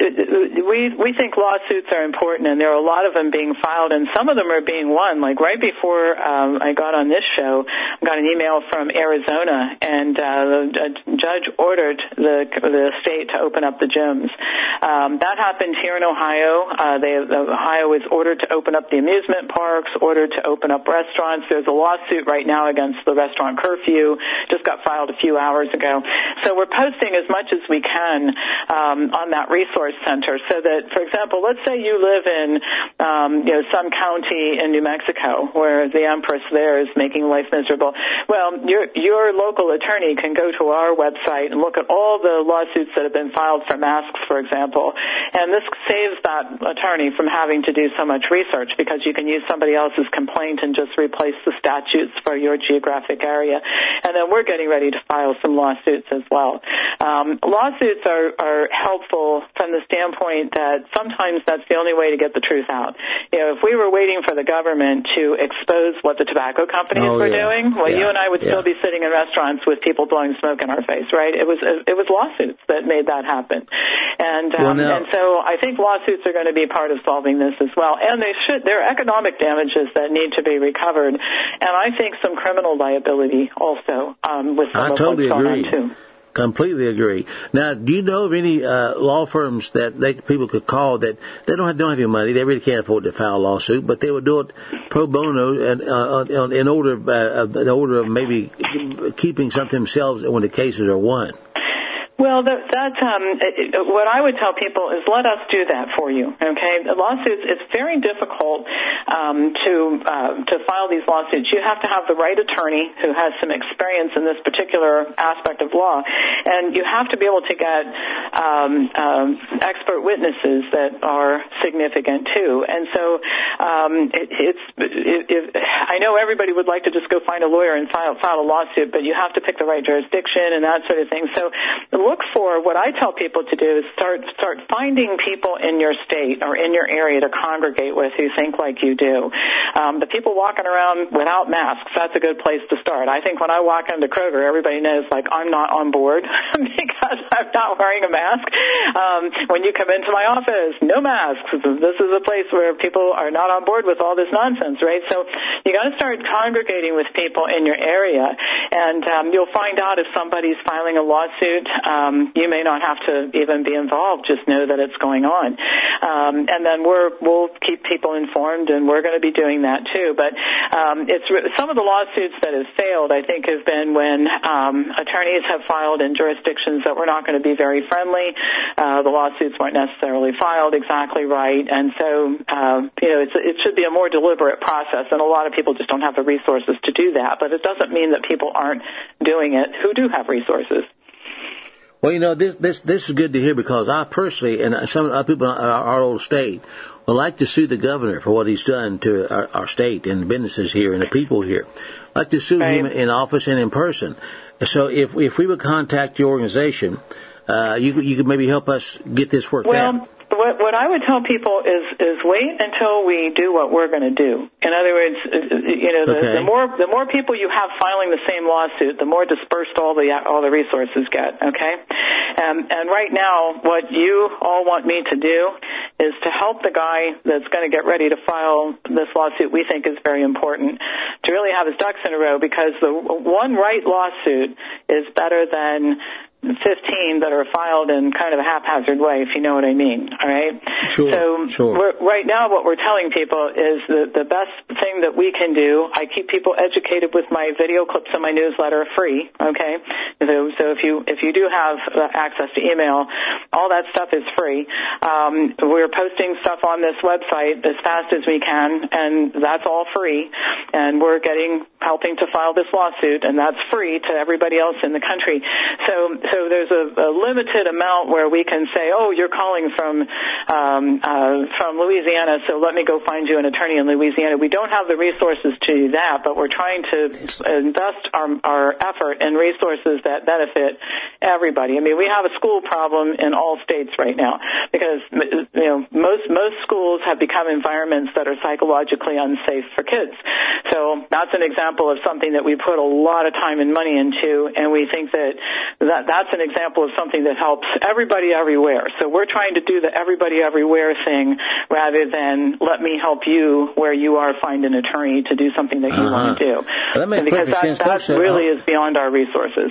we we think lawsuits are important, and there are a lot of them being filed, and some of them are being won. Like right before um, I got on this show, I got an email from Arizona, and uh, the judge ordered the the state to open up the gyms. Um, that happened here in Ohio. Uh, they, Ohio was ordered to open up the amusement parks, ordered to open up restaurants. There's a lawsuit right now against the restaurant curfew. Just got filed a few hours ago. So we're posting as much as we can. Um, on that resource center, so that, for example, let's say you live in, um, you know, some county in New Mexico where the Empress there is making life miserable. Well, your your local attorney can go to our website and look at all the lawsuits that have been filed for masks, for example, and this saves that attorney from having to do so much research because you can use somebody else's complaint and just replace the statutes for your geographic area. And then we're getting ready to file some lawsuits as well. Um, lawsuits are are helpful from the standpoint that sometimes that's the only way to get the truth out. You know, if we were waiting for the government to expose what the tobacco companies oh, were yeah. doing, well, yeah. you and I would yeah. still be sitting in restaurants with people blowing smoke in our face, right? It was it was lawsuits that made that happen, and um, well, now, and so I think lawsuits are going to be part of solving this as well. And they should. There are economic damages that need to be recovered, and I think some criminal liability also um, with some I of totally what's going agree. on too. Completely agree. Now, do you know of any uh, law firms that they, people could call that they don't have, don't have any money, they really can't afford to file a lawsuit, but they would do it pro bono and uh, in order uh, in order of maybe keeping something themselves when the cases are won? Well, that, that um, it, what I would tell people is let us do that for you. Okay, the lawsuits. It's very difficult um, to uh, to file these lawsuits. You have to have the right attorney who has some experience in this particular aspect of law, and you have to be able to get um, um, expert witnesses that are significant too. And so um, it, it's. It, it, I know everybody would like to just go find a lawyer and file file a lawsuit, but you have to pick the right jurisdiction and that sort of thing. So. The look for, what I tell people to do is start start finding people in your state or in your area to congregate with who think like you do. Um, the people walking around without masks, that's a good place to start. I think when I walk into Kroger, everybody knows, like, I'm not on board because I'm not wearing a mask. Um, when you come into my office, no masks. This is a place where people are not on board with all this nonsense, right? So you got to start congregating with people in your area, and um, you'll find out if somebody's filing a lawsuit. Um, you may not have to even be involved. Just know that it's going on. Um, and then we're, we'll keep people informed, and we're going to be doing that too. But um, it's some of the lawsuits that have failed, I think, have been when um, attorneys have filed in jurisdictions that were not going to be very friendly. Uh, the lawsuits weren't necessarily filed exactly right, and so uh, you know it's, it should be a more deliberate process. And a lot of people just don't have the resources to do that. But it doesn't mean that people aren't doing it who do have resources. Well, you know, this this this is good to hear, because I personally, and some other people in our, our old state, would like to sue the governor for what he's done to our, our state and the businesses here and the people here. I'd like to sue right. him in office and in person. So if if we would contact your organization, uh, you you could maybe help us get this worked well, out. What, what I would tell people is, is wait until we do what we're going to do. In other words, you know, the, okay. the more the more people you have filing the same lawsuit, the more dispersed all the all the resources get. Okay, um, and right now, what you all want me to do is to help the guy that's going to get ready to file this lawsuit. We think is very important to really have his ducks in a row, because the one right lawsuit is better than fifteen that are filed in kind of a haphazard way, if you know what I mean, all right? Sure, so sure. We're, right now what we're telling people is that the best thing that we can do, I keep people educated with my video clips in my newsletter free, okay? So, so if you if you do have access to email, all that stuff is free. Um, we're posting stuff on this website as fast as we can, and that's all free. And we're getting helping to file this lawsuit, and that's free to everybody else in the country. So So there's a, a limited amount where we can say, oh, you're calling from um, uh, from Louisiana, so let me go find you an attorney in Louisiana. We don't have the resources to do that, but we're trying to invest our, our effort in resources that benefit everybody. I mean, we have a school problem in all states right now, because you know most most schools have become environments that are psychologically unsafe for kids. So that's an example of something that we put a lot of time and money into, and we think that that that's an example of something that helps everybody everywhere. So we're trying to do the everybody everywhere thing rather than let me help you where you are find an attorney to do something that you uh-huh. want to do. Well, that makes because perfect that, sense. that really is beyond our resources.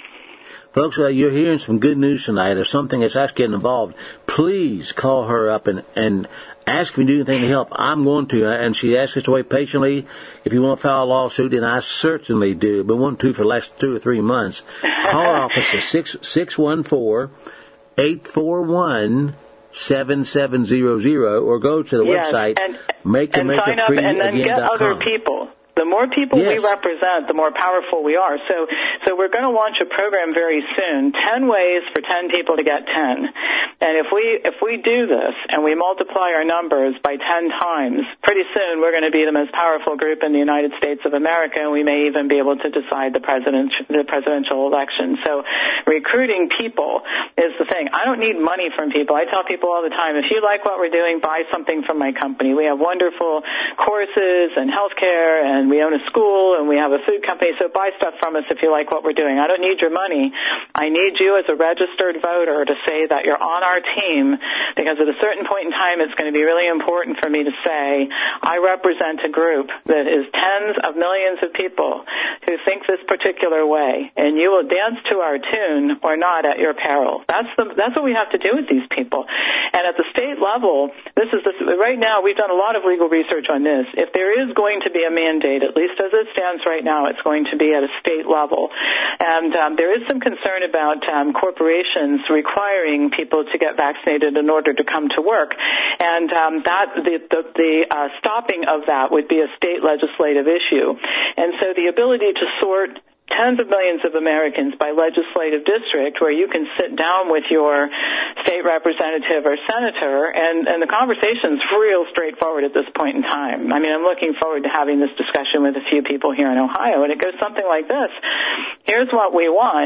Folks, uh, you're hearing some good news tonight, or something that's actually getting involved. Please call her up and, and ask if you do anything to help. I'm going to, and she asked us to wait patiently. If you want to file a lawsuit, and I certainly do, but want to for the last two or three months, call our office at six six one four eight four one seven seven zero zero, or go to the yes, website and, make and sign up and then get other people. The more people yes. we represent, the more powerful we are. So, so we're going to launch a program very soon, ten ways for ten people to get ten. And if we, if we do this and we multiply our numbers by ten times, pretty soon we're going to be the most powerful group in the United States of America, and we may even be able to decide the president, the presidential election. So recruiting people is the thing. I don't need money from people. I tell people all the time, if you like what we're doing, buy something from my company. We have wonderful courses and healthcare, and we own a school, and we have a food company, so buy stuff from us if you like what we're doing. I don't need your money. I need you as a registered voter to say that you're on our team, because at a certain point in time, it's going to be really important for me to say, I represent a group that is tens of millions of people who think this particular way, and you will dance to our tune or not at your peril. That's the, that's what we have to do with these people. And at the state level, this is the, right now, we've done a lot of legal research on this. If there is going to be a mandate, at least as it stands right now, it's going to be at a state level. And um, there is some concern about um, corporations requiring people to get vaccinated in order to come to work. And um, that the, the, the uh, stopping of that would be a state legislative issue. And so the ability to sort tens of millions of Americans by legislative district, where you can sit down with your state representative or senator, and, and the conversation's real straightforward at this point in time. I mean, I'm looking forward to having this discussion with a few people here in Ohio, and it goes something like this. Here's what we want.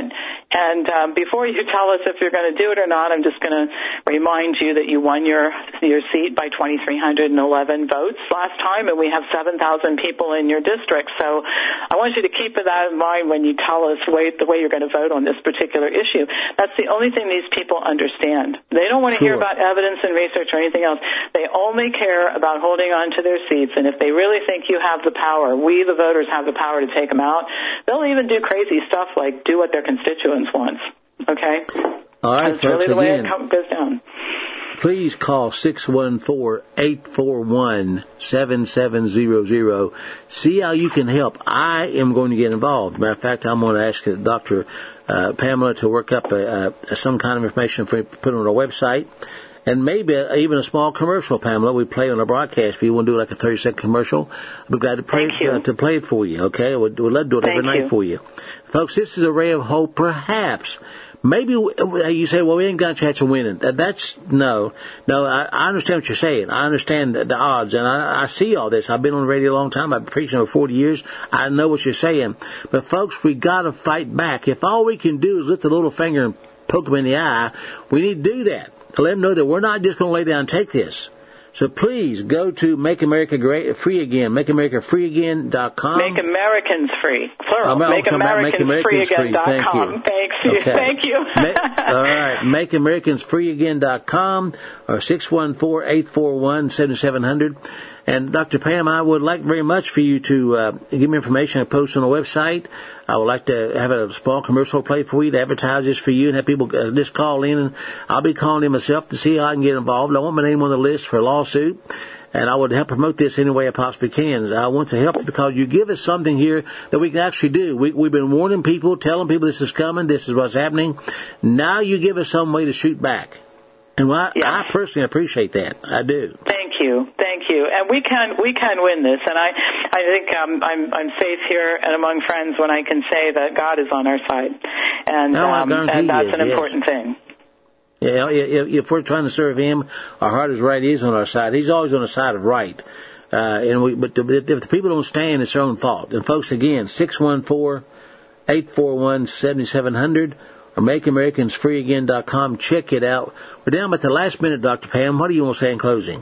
And um, before you tell us if you're going to do it or not, I'm just going to remind you that you won your your seat by two thousand three hundred eleven votes last time, and we have seven thousand people in your district. So I want you to keep that in mind when you tell us way, the way you're going to vote on this particular issue. That's the only thing these people understand. They don't want to Sure. hear about evidence and research or anything else. They only care about holding on to their seats, and if they really think you have the power, we the voters have the power to take them out, they'll even do crazy stuff like do what their constituents wants. Okay? All right, That's folks, really the way again, it goes down. please call six one four, eight four one, seven seven zero zero. See how you can help. I am going to get involved. Matter of fact, I'm going to ask Doctor Uh, Pamela to work up a, a, some kind of information for put on our website. And maybe a, even a small commercial, Pamela, we play on a broadcast. If you want to do like a thirty-second commercial, I'd be glad to play, Thank you. uh, to play it for you, okay? We'd, we'd love to do it Thank every night you. for you. Folks, this is a ray of hope, perhaps. Maybe you say, well, we ain't got a chance of winning. That's, no. No, I, I understand what you're saying. I understand the, the odds, and I, I see all this. I've been on the radio a long time. I've been preaching over forty years. I know what you're saying. But, folks, we got to fight back. If all we can do is lift the little finger and poke them in the eye, we need to do that. To let them know that we're not just going to lay down and take this. So please go to Make America Great Free Again, make america free again dot com. Make Americans free. Plural. Oh, Make Americans free again dot com. Thank you. Okay. Thank you. Ma- all right. make americans free again dot com or six one four, eight four one, seven seven zero zero. And Doctor Pam, I would like very much for you to uh, give me information and post on the website. I would like to have a small commercial play for you to advertise this for you and have people uh, just call in. And I'll be calling in myself to see how I can get involved. I want my name on the list for a lawsuit, and I would help promote this any way I possibly can. I want to help because you give us something here that we can actually do. We, we've been warning people, telling people this is coming, this is what's happening. Now you give us some way to shoot back. And I, Yes. I personally appreciate that. I do. Thank you, thank you, and we can we can win this. And I I think um, I'm I'm safe here and among friends when I can say that God is on our side, and No, I um, guarantee and that's he is, an yes. important thing. Yeah, if, if we're trying to serve Him, our heart is right. He's on our side. He's always on the side of right. Uh, and we, but the, if the people don't stand, it's their own fault. And folks, again, six one four, eight four one, seven seven zero zero or make americans free again dot com. Check it out. We're down at the last minute, Doctor Pam. What do you want to say in closing?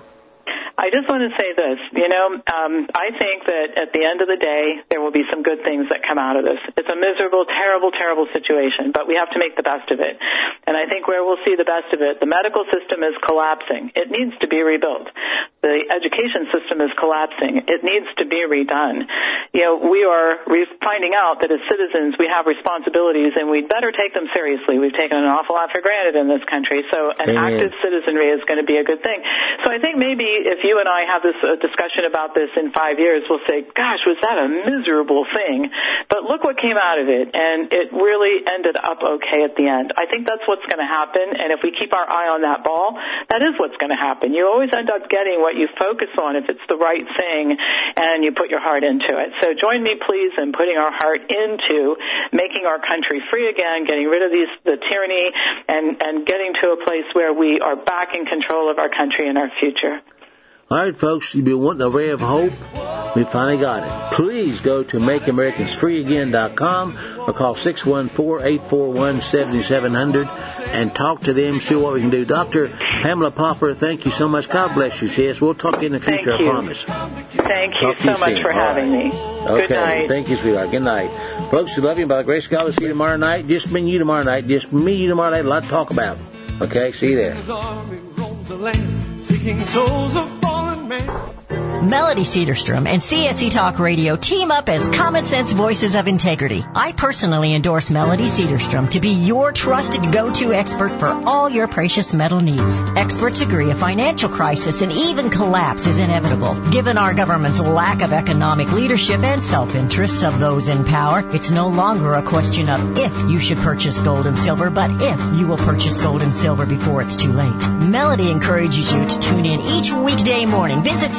I just want to say this, you know, um, I think that at the end of the day, there will be some good things that come out of this. It's a miserable, terrible, terrible situation, but we have to make the best of it. And I think where we'll see the best of it, the medical system is collapsing. It needs to be rebuilt. The education system is collapsing. It needs to be redone. You know, we are re- finding out that as citizens, we have responsibilities, and we'd better take them seriously. We've taken an awful lot for granted in this country, so an Amen. active citizenry is going to be a good thing. So I think maybe if you and I have this uh, discussion about this in five years, we'll say, gosh, was that a miserable thing? But look what came out of it, and it really ended up okay at the end. I think that's what's going to happen, and if we keep our eye on that ball, that is what's going to happen. You always end up getting what you focus on if it's the right thing and you put your heart into it. So join me, please, in putting our heart into making our country free again, getting rid of these the tyranny, and, and getting to a place where we are back in control of our country and our future. All right, folks, you've been wanting a ray of hope. We finally got it. Please go to make americans free again dot com or call six one four, eight four one, seven seven zero zero and talk to them, see what we can do. Doctor Pamela Popper, thank you so much. God bless you, sis. We'll talk in the future, Thank you. I promise. Thank you Talk to so you much soon. for All having right. me. Okay. Good night. Thank you, sweetheart. Good night. Folks, we love you. By the grace of God, we'll see you tomorrow night. Just me and you tomorrow night. Just me and you tomorrow night. A lot to talk about. Okay, see you there. His army roams the land, seeking souls of fallen men. Melody Cedarstrom and C S C Talk Radio team up as common sense voices of integrity. I personally endorse Melody Cedarstrom to be your trusted go-to expert for all your precious metal needs. Experts agree a financial crisis and even collapse is inevitable. Given our government's lack of economic leadership and self-interests of those in power, it's no longer a question of if you should purchase gold and silver, but if you will purchase gold and silver before it's too late. Melody encourages you to tune in each weekday morning. Visit C S C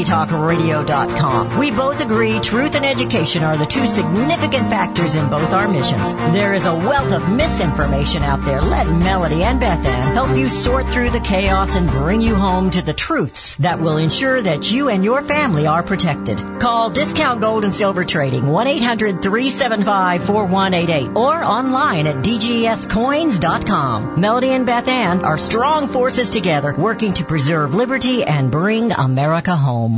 talk radio dot com. We both agree truth and education are the two significant factors in both our missions. There is a wealth of misinformation out there. Let Melody and Beth Ann help you sort through the chaos and bring you home to the truths that will ensure that you and your family are protected. Call Discount Gold and Silver Trading, one eight hundred three seven five four one eight eight, or online at d g s coins dot com. Melody and Beth Ann are strong forces together working to preserve liberty and bring America home.